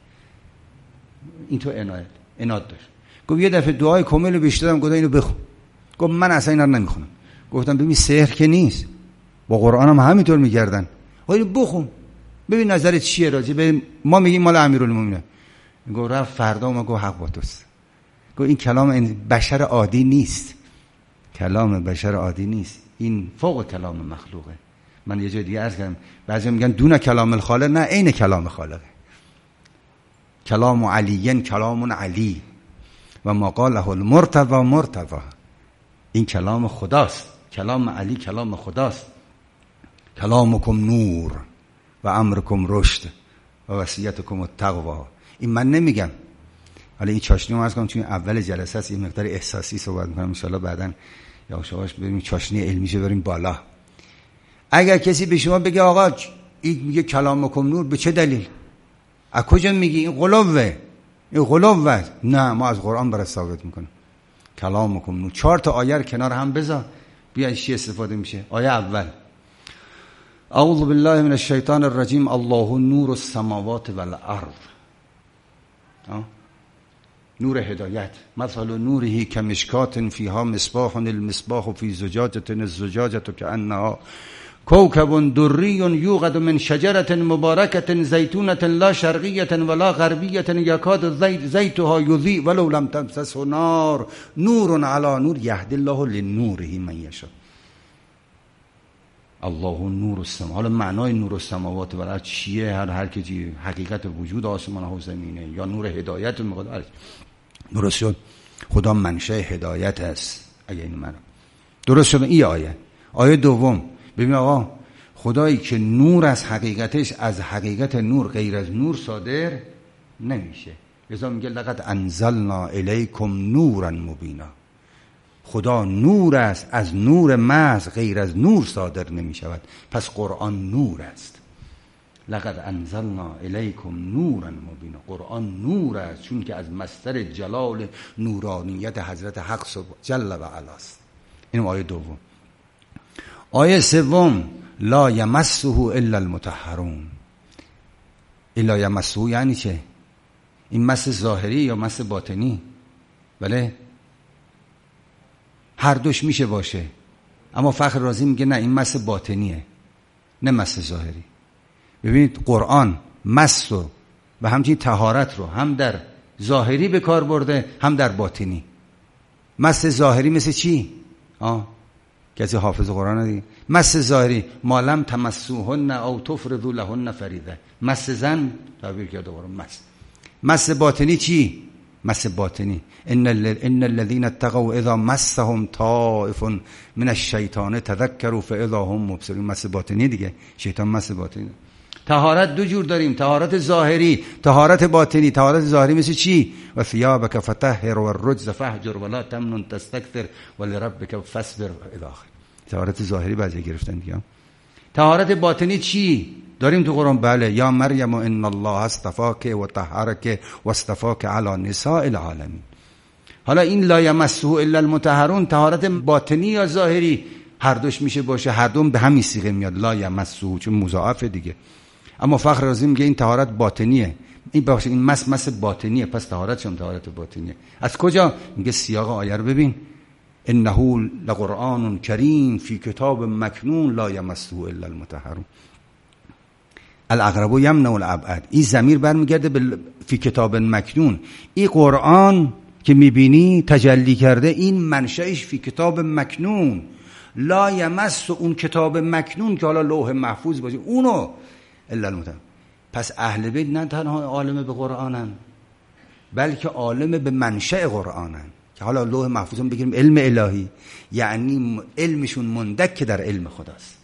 این تو عناد داشت. گفت یه دفعه دعای کمل رو بهش دادم، گفت اینو بخون. گفت من اصلا اینا رو نمیخونم. گفتم ببین سحر که نیست، با قرآن هم همینطور میگردن. اینو بخون ببین نظرت چیه راجع به ما میگیم مال امیرالمومنین. گفت رفت فردا ما گفت حق با توست. گفت این کلام بشر عادی نیست، کلام بشر عادی نیست، این فوق کلام مخلوقه. من یه جای دیگه عرض کردم، بعضی میگن دون کلام الخالق، نه عین کلام خالقه. کلام علی کلام علی و ما قاله المرتضی مرتضی. این کلام خداست، کلام علی کلام خداست. کلامکم نور و امرکم رشد و وصیتکم التقوی. این من نمیگم. حالا این چاشنی رو عرض کنم چون اول جلسه است، این مقدار احساسی صحبت می‌کنم، ان شاءالله بعداً یواش بریم چاشنی علمیشو بریم بالا. اگر کسی به شما بگه آقا این میگه کلامکم نور، به چه دلیل؟ از کجا میگی؟ این غلوه. نه، ما از قرآن برات ثابت میکنیم کلامکم نور. 4 تا آیه کنار هم بذار، بیا چی استفاده میشه. آیه اول، اعوذ بالله من الشیطان الرجیم، الله نور السماوات والارض. نور هدایت. مثل نوره کمشکات فیها مصباح، المصباح فی زجاجة، الزجاجة کأنها کوكب دری یوقد من شجرة مبارکة زیتونة لا شرقیة ولا غربیة یکاد زیتها یضیء ولو لم تمسسه نار نور علی نور یهدی الله لنوره من یشاء. الله نور السماوات. حالا معنای نور السماوات و الارض چیه؟ هر کی حقیقت وجود آسمان ها و زمینه، یا نور هدایت مقدار. درست شد، خدا منشأ هدایت است. اگه این معنی درست شد. این آیه دوم، ببین آقا، خدایی که نور از حقیقتش از حقیقت نور غیر از نور صادر نمیشه. لذا میگه لقد انزلنا الیکم نورا مبینا. خدا نور است، از نور محض غیر از نور صادر نمیشود. پس قرآن نور است. لقد انزلنا الیکم نورا مبینا. قرآن نور است چون که از مصدر جلال نورانیت حضرت حق جل و علا است. این آیه دوم. آیه سوم، لا یمسه الا المطهرون. الا یمسه یعنی چه؟ این مس ظاهری یا مس باطنی؟ بله، هر دوش میشه باشه، اما فخر رازی میگه نه، این مس باطنیه نه مس ظاهری. ببینید قرآن مس و همچنین طهارت رو هم در ظاهری به کار برده هم در باطنی. مس ظاهری مثل چی؟ کسی حافظ قرآن دیگه. مس ظاهری مالم تمسوهن او تفرضوا لهن فریضه. مس زن تعبیر کرده قرآن مس باطنی چی؟ مس باطنی ان الذين اتقوا اذا مسهم طائف من الشیطان تذکروا فاذا هم مبصرون. مس باطنی دیگه، شیطان مس باطنی. طهارت دو جور داریم، طهارت ظاهری، طهارت باطنی. طهارت ظاهری مثل چی؟ و ثیابک فطهر والرجز فاهجر ولا تمنن تستكثر ولربک فاصبر الی آخر. طهارت ظاهری بعضی گرفتن دیگه. طهارت باطنی چی؟ داریم تو قرآن. بله، یا مریم ان الله اصطفاک و طهرک و اصطفاک علی نساء العالمین. حالا این لا یمسه الا المطهرون طهارت باطنی یا ظاهری؟ هر دوش میشه باشه، هر دوم به همین صیغه میاد، لا یمسه، چون مضاعفه دیگه. اما فخر رازی میگه این طهارت باطنیه، این باشه، این مس باطنیه، پس طهارت هم طهارت باطنیه. از کجا؟ میگه سیاق آیه رو ببین، انه لقرآن کریم فی کتاب مکنون لا یمسه الا المطهرون. الاقرب یمنع الابعد. این ضمیر برمیگرده به فی کتاب مکنون. این قرآن که میبینی تجلی کرده، این منشأش فی کتاب مکنون. لا یمس، اون کتاب مکنون که حالا لوح محفوظ باشه، اونو الا المطهرون. پس اهل بیت نه تنها عالم به قرآنن، بلکه عالم به منشأ قرآنن، که حالا لوح محفوظ هم بگیریم علم الهی، یعنی علمشون مندک در علم خداست.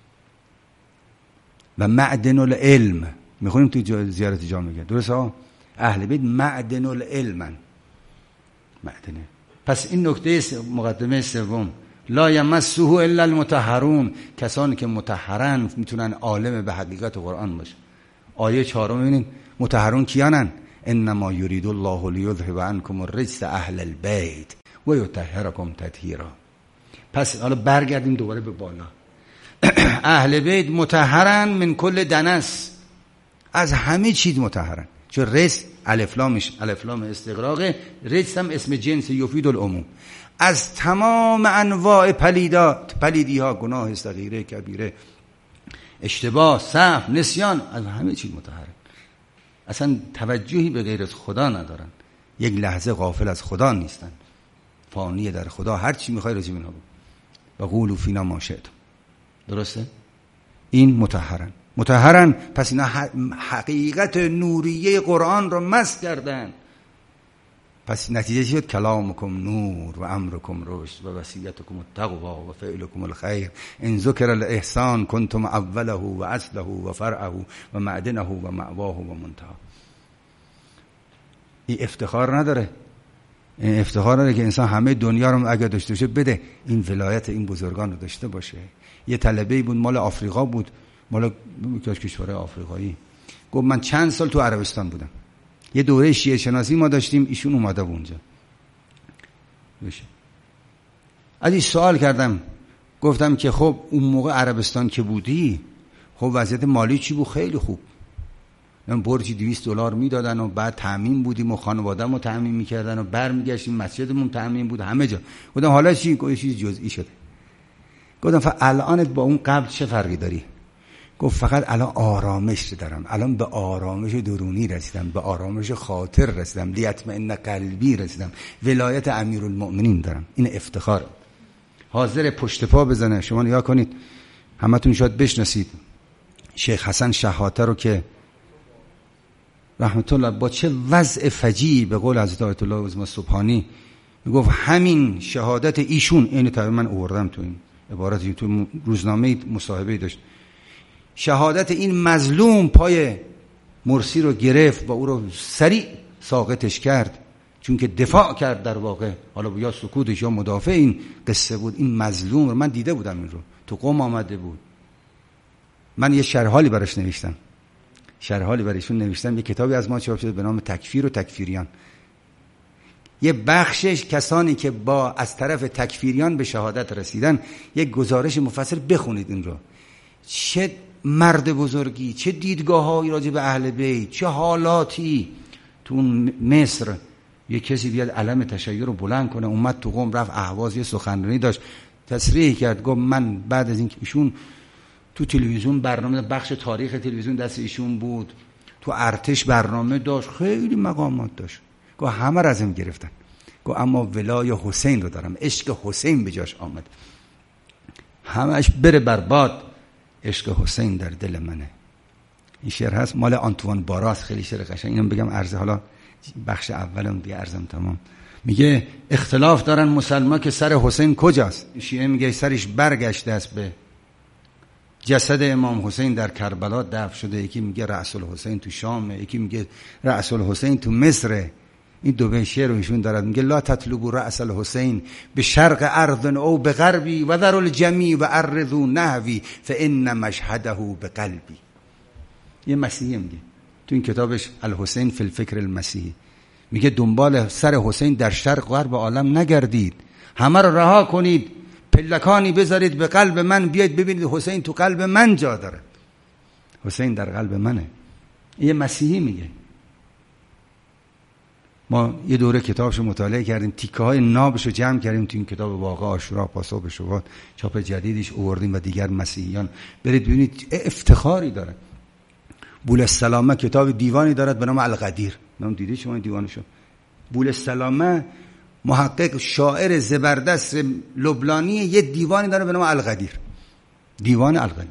و معدن العلم میخونیم تو زیارت جامعه، درست ها؟ اهل بیت معدن العلمن، معدنه. پس این نکته مقدمه سوم، لا یمسه الا المطهرون، کسانی که مطهرن میتونن عالم به حقیقت قرآن باشه. آیه 4 ببینید، مطهرون کیانن؟ انما یرید الله لیذهب عنکم الرجس اهل البیت و یطهرکم تطهیرا. پس حالا برگردیم دوباره به بالا. اهل بیت مطهرن من کل دنس، از همه چیز مطهرن. چون رجس الف لام استغراق، رجس هم اسم جنس یفید العموم. از تمام انواع پلیدی ها، گناه صغیره کبیره، اشتباه، سهو، نسیان، از همه چیز مطهرن. اصلا توجهی به غیر از خدا ندارن، یک لحظه غافل از خدا نیستن، فانی در خدا. هر چی میخوای راجع به اینها بگو، و قولوا فینا ما شئتم. درسته؟ این مطهرن. پس اینا حقیقت نوریه قرآن رو مس کردن. پس نتیجه چی شد؟ کلامکم نور و امرکم رشد و وصیتکم التقوا و فعلکم الخیر ان ذکر الاحسان کنتم اوله و اصله و فرعه و معدنه و مأواه و منتهى. این افتخار نداره؟ این افتخار نداره که انسان همه دنیا رو اگه داشته باشه بده، این ولایت این بزرگان رو داشته باشه. یه طلبه‌ای بود، مال آفریقا بود، مال کشور آفریقایی، گفت من چند سال تو عربستان بودم، یه دوره شیعه شناسی ما داشتیم، ایشون اومده بود اونجا. ازش سوال کردم، گفتم که خب اون موقع عربستان که بودی، خب وضعیت مالی چی بود؟ خیلی خوب، من برجی $200 میدادن و بعد تامین بودیم و خانواده‌مو تامین میکردن و برمیگشتیم، مسجدمون تامین بود، همه جا. گفتم حالا چی؟ گفت چیز جزئی شده. گفتم الانت با اون قبل چه فرقی داری؟ گفت فقط الان آرامش دارم، الان به آرامش درونی رسیدم، به آرامش خاطر رسیدم، لیطمئن قلبی رسیدم، ولایت امیرالمؤمنین دارم. این افتخار. حاضر پشت پا بزنه. شما نگاه کنید، همتون شاید بشناسید شیخ حسن شحاته رو که رحمت الله با چه وضع فجیعی به قول حضرت آیت الله عظما سبحانی میگفت همین شهادت ایشون، اینو تقریبا من آوردم تو این عبارتی، تو روزنامه مصاحبه داشت، شهادت این مظلوم پای مرسی رو گرفت و او رو سریع ساقطش کرد، چون که دفاع کرد در واقع، حالا یا سکوتش یا مدافع این قصه بود. این مظلوم رو من دیده بودم، این رو تو قم آمده بود. من یه شرحالی براش نوشتم، شرحالی برایشون نوشتم، یه کتابی از ما چاپ شده به نام تکفیر و تکفیریان. یه بخشش کسانی که با از طرف تکفیریان به شهادت رسیدن، یک گزارش مفصل بخونید این رو. چه مرد بزرگی، چه دیدگاه‌هایی راجع به اهل بیت، چه حالاتی. تو مصر یه کسی بیاد علم تشیع رو بلند کنه، اومد تو قم، رفت اهواز، یه سخنرانی داشت، تصریح کرد، گفت من بعد از اینکه ایشون تو تلویزیون برنامه، بخش تاریخ تلویزیون دست ایشون بود، تو ارتش برنامه داشت، خیلی مقامات داشت، گفت همه رو ازم گرفتن، گفت اما ولای حسین رو دارم، عشق حسین به جاش آمد، همش بره برباد، عشق حسین در دل منه. این شعر هست مال آنتوان باراس، خیلی شعر قشنگ، اینم بگم عرض، حالا بخش اولم دیگه عرضم تمام. میگه اختلاف دارن مسلمان که سر حسین کجاست. شیعه میگه سرش برگشته است به جسد امام حسین در کربلا دفن شده، یکی میگه رأس الحسین تو شام، یکی میگه رأس الحسین تو مصر. این دو بیت شعر رو ایشون دارد، میگه لا تطلبوا رأس الحسین به شرق ارض او به غربی و ذروا الجمیع و ارضوا نحوی فان مشهده به قلبی. یه مسیحی میگه تو این کتابش الحسین فی الفکر المسیحی، میگه دنبال سر حسین در شرق غرب عالم نگردید، همه رو رها کنید، پلکانی بذارید به قلب من، بیاید ببینید حسین تو قلب من جا داره، حسین در قلب منه. یه مسیحی میگه. ما یه دوره کتابشو مطالعه کردیم، تیکه های نابشو جمع کردیم تو این کتاب واقع عاشورا پاسخ به شبهات، چاپ جدیدش آوردیم و دیگر مسیحیان برید ببینید افتخاری داره. بولالسلامه کتاب دیوانی دارد به نام القدیر، نام دیدی شما این دیوانشو؟ بولالسلامه محقق شاعر زبردست لبنانی یه دیوانی داره به نام القدیر، دیوان القدیر.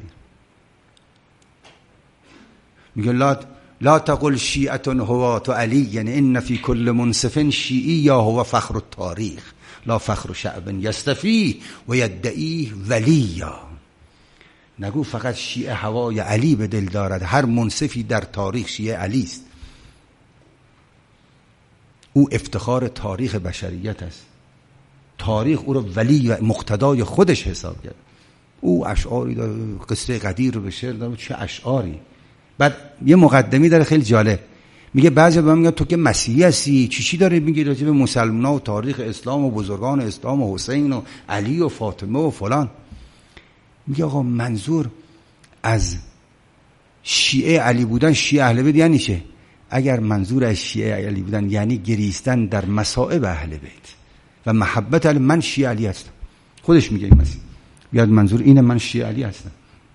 میگه لا تقل شیعة هوات علی، یعنی ان فی کل منصف شیعی یا هو فخر التاریخ لا فخر شعب یستفی و یدعی ولیا. نگو فقط شیعه هوای علی به دل دارد، هر منصفی در تاریخ شیعه علی است. او افتخار تاریخ بشریت است، تاریخ او رو ولی و مقتدای خودش حساب کرد. او اشعاری داره، قصه قدیر رو به شعر داره، چه اشعاری. بعد یه مقدمی داره خیلی جالب، میگه بعضی به من میگن تو که مسیحی هستی چی داره میگی راجع به مسلمان‌ها و تاریخ اسلام و بزرگان اسلام و حسین و علی و فاطمه و فلان. میگه آقا منظور از شیعه علی بودن، شیعه اهل بیت یعنی چه؟ اگر منظور از شیعه علی بودن یعنی گریستن در مصائب اهل بیت و محبت علی، من شیعه علی هستم. خودش میگه این مسیح بیاد منظور اینه، من شیعه علی هستم.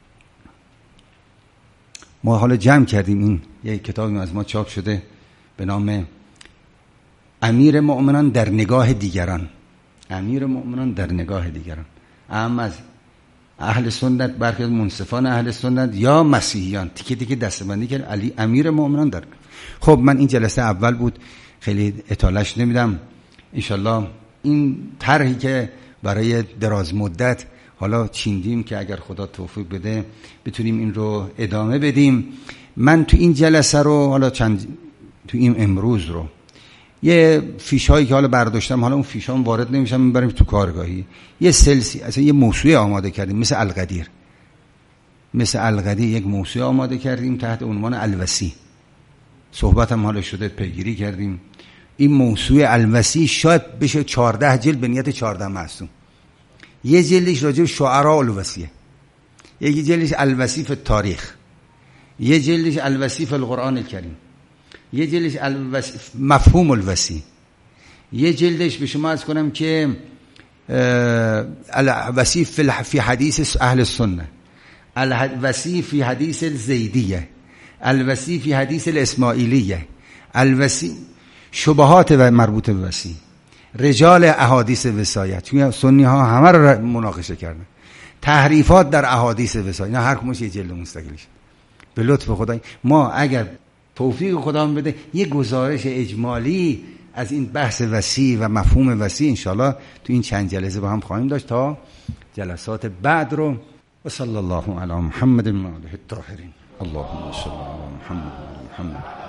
ما حالا جمع کردیم، این یک کتابی از ما چاپ شده به نام امیر مؤمنان در نگاه دیگران. امیر مؤمنان در نگاه دیگران، اهم از اهل سنت، برخی از منصفان اهل سنت یا مسیحیان، تیکه تیکه دسته‌بندی کرد علی امیر مؤمنان در. خب من این جلسه اول بود، خیلی اطالهش نمیدم. انشالله این طرحی که برای دراز مدت حالا چیندیم که اگر خدا توفیق بده بتونیم این رو ادامه بدیم. من تو این جلسه رو حالا تو این امروز رو یه فیشایی که حالا برداشتم، حالا اون فیشام وارد نمیشم، میبریم تو کارگاهی، یه سلسله اصلا یه موسوعه آماده کردیم مثل القدیر، یک موسوعه آماده کردیم تحت عنوان الوصی. صحبتم حالا شده پیگیری کردیم. این موسوعه الوصی شاید بشه 14 جلد به نیت 14 معصوم. یه جلدش راجع به شعراء الوصیه، یکی جلدش الوصی فی التاریخ، یه جلدش الوصی فی القرآن الکریم، یه جلدش مفهوم الوصی، یه جلدش به شما عرض کنم که الوصی فی حدیث اهل السنه، الوصی فی حدیث الزیدیه، الوصی فی حدیث الاسماعیلیه، الوصی شبهات و مربوط به وصی، رجال احادیث وصایت، چون سنی ها همه رو مناقشه کردن، تحریفات در احادیث وصایت، نه هر کمش یه جلد مستقلش. به لطف خدا ما اگر توفیق خدا بده یه گزارش اجمالی از این بحث وصی و مفهوم وصی انشالله تو این چند جلسه با هم خواهیم داشت تا جلسات بعد رو. و صلی الله علی محمد و آله الطاهرین. اللهم صل علی محمد و محمد.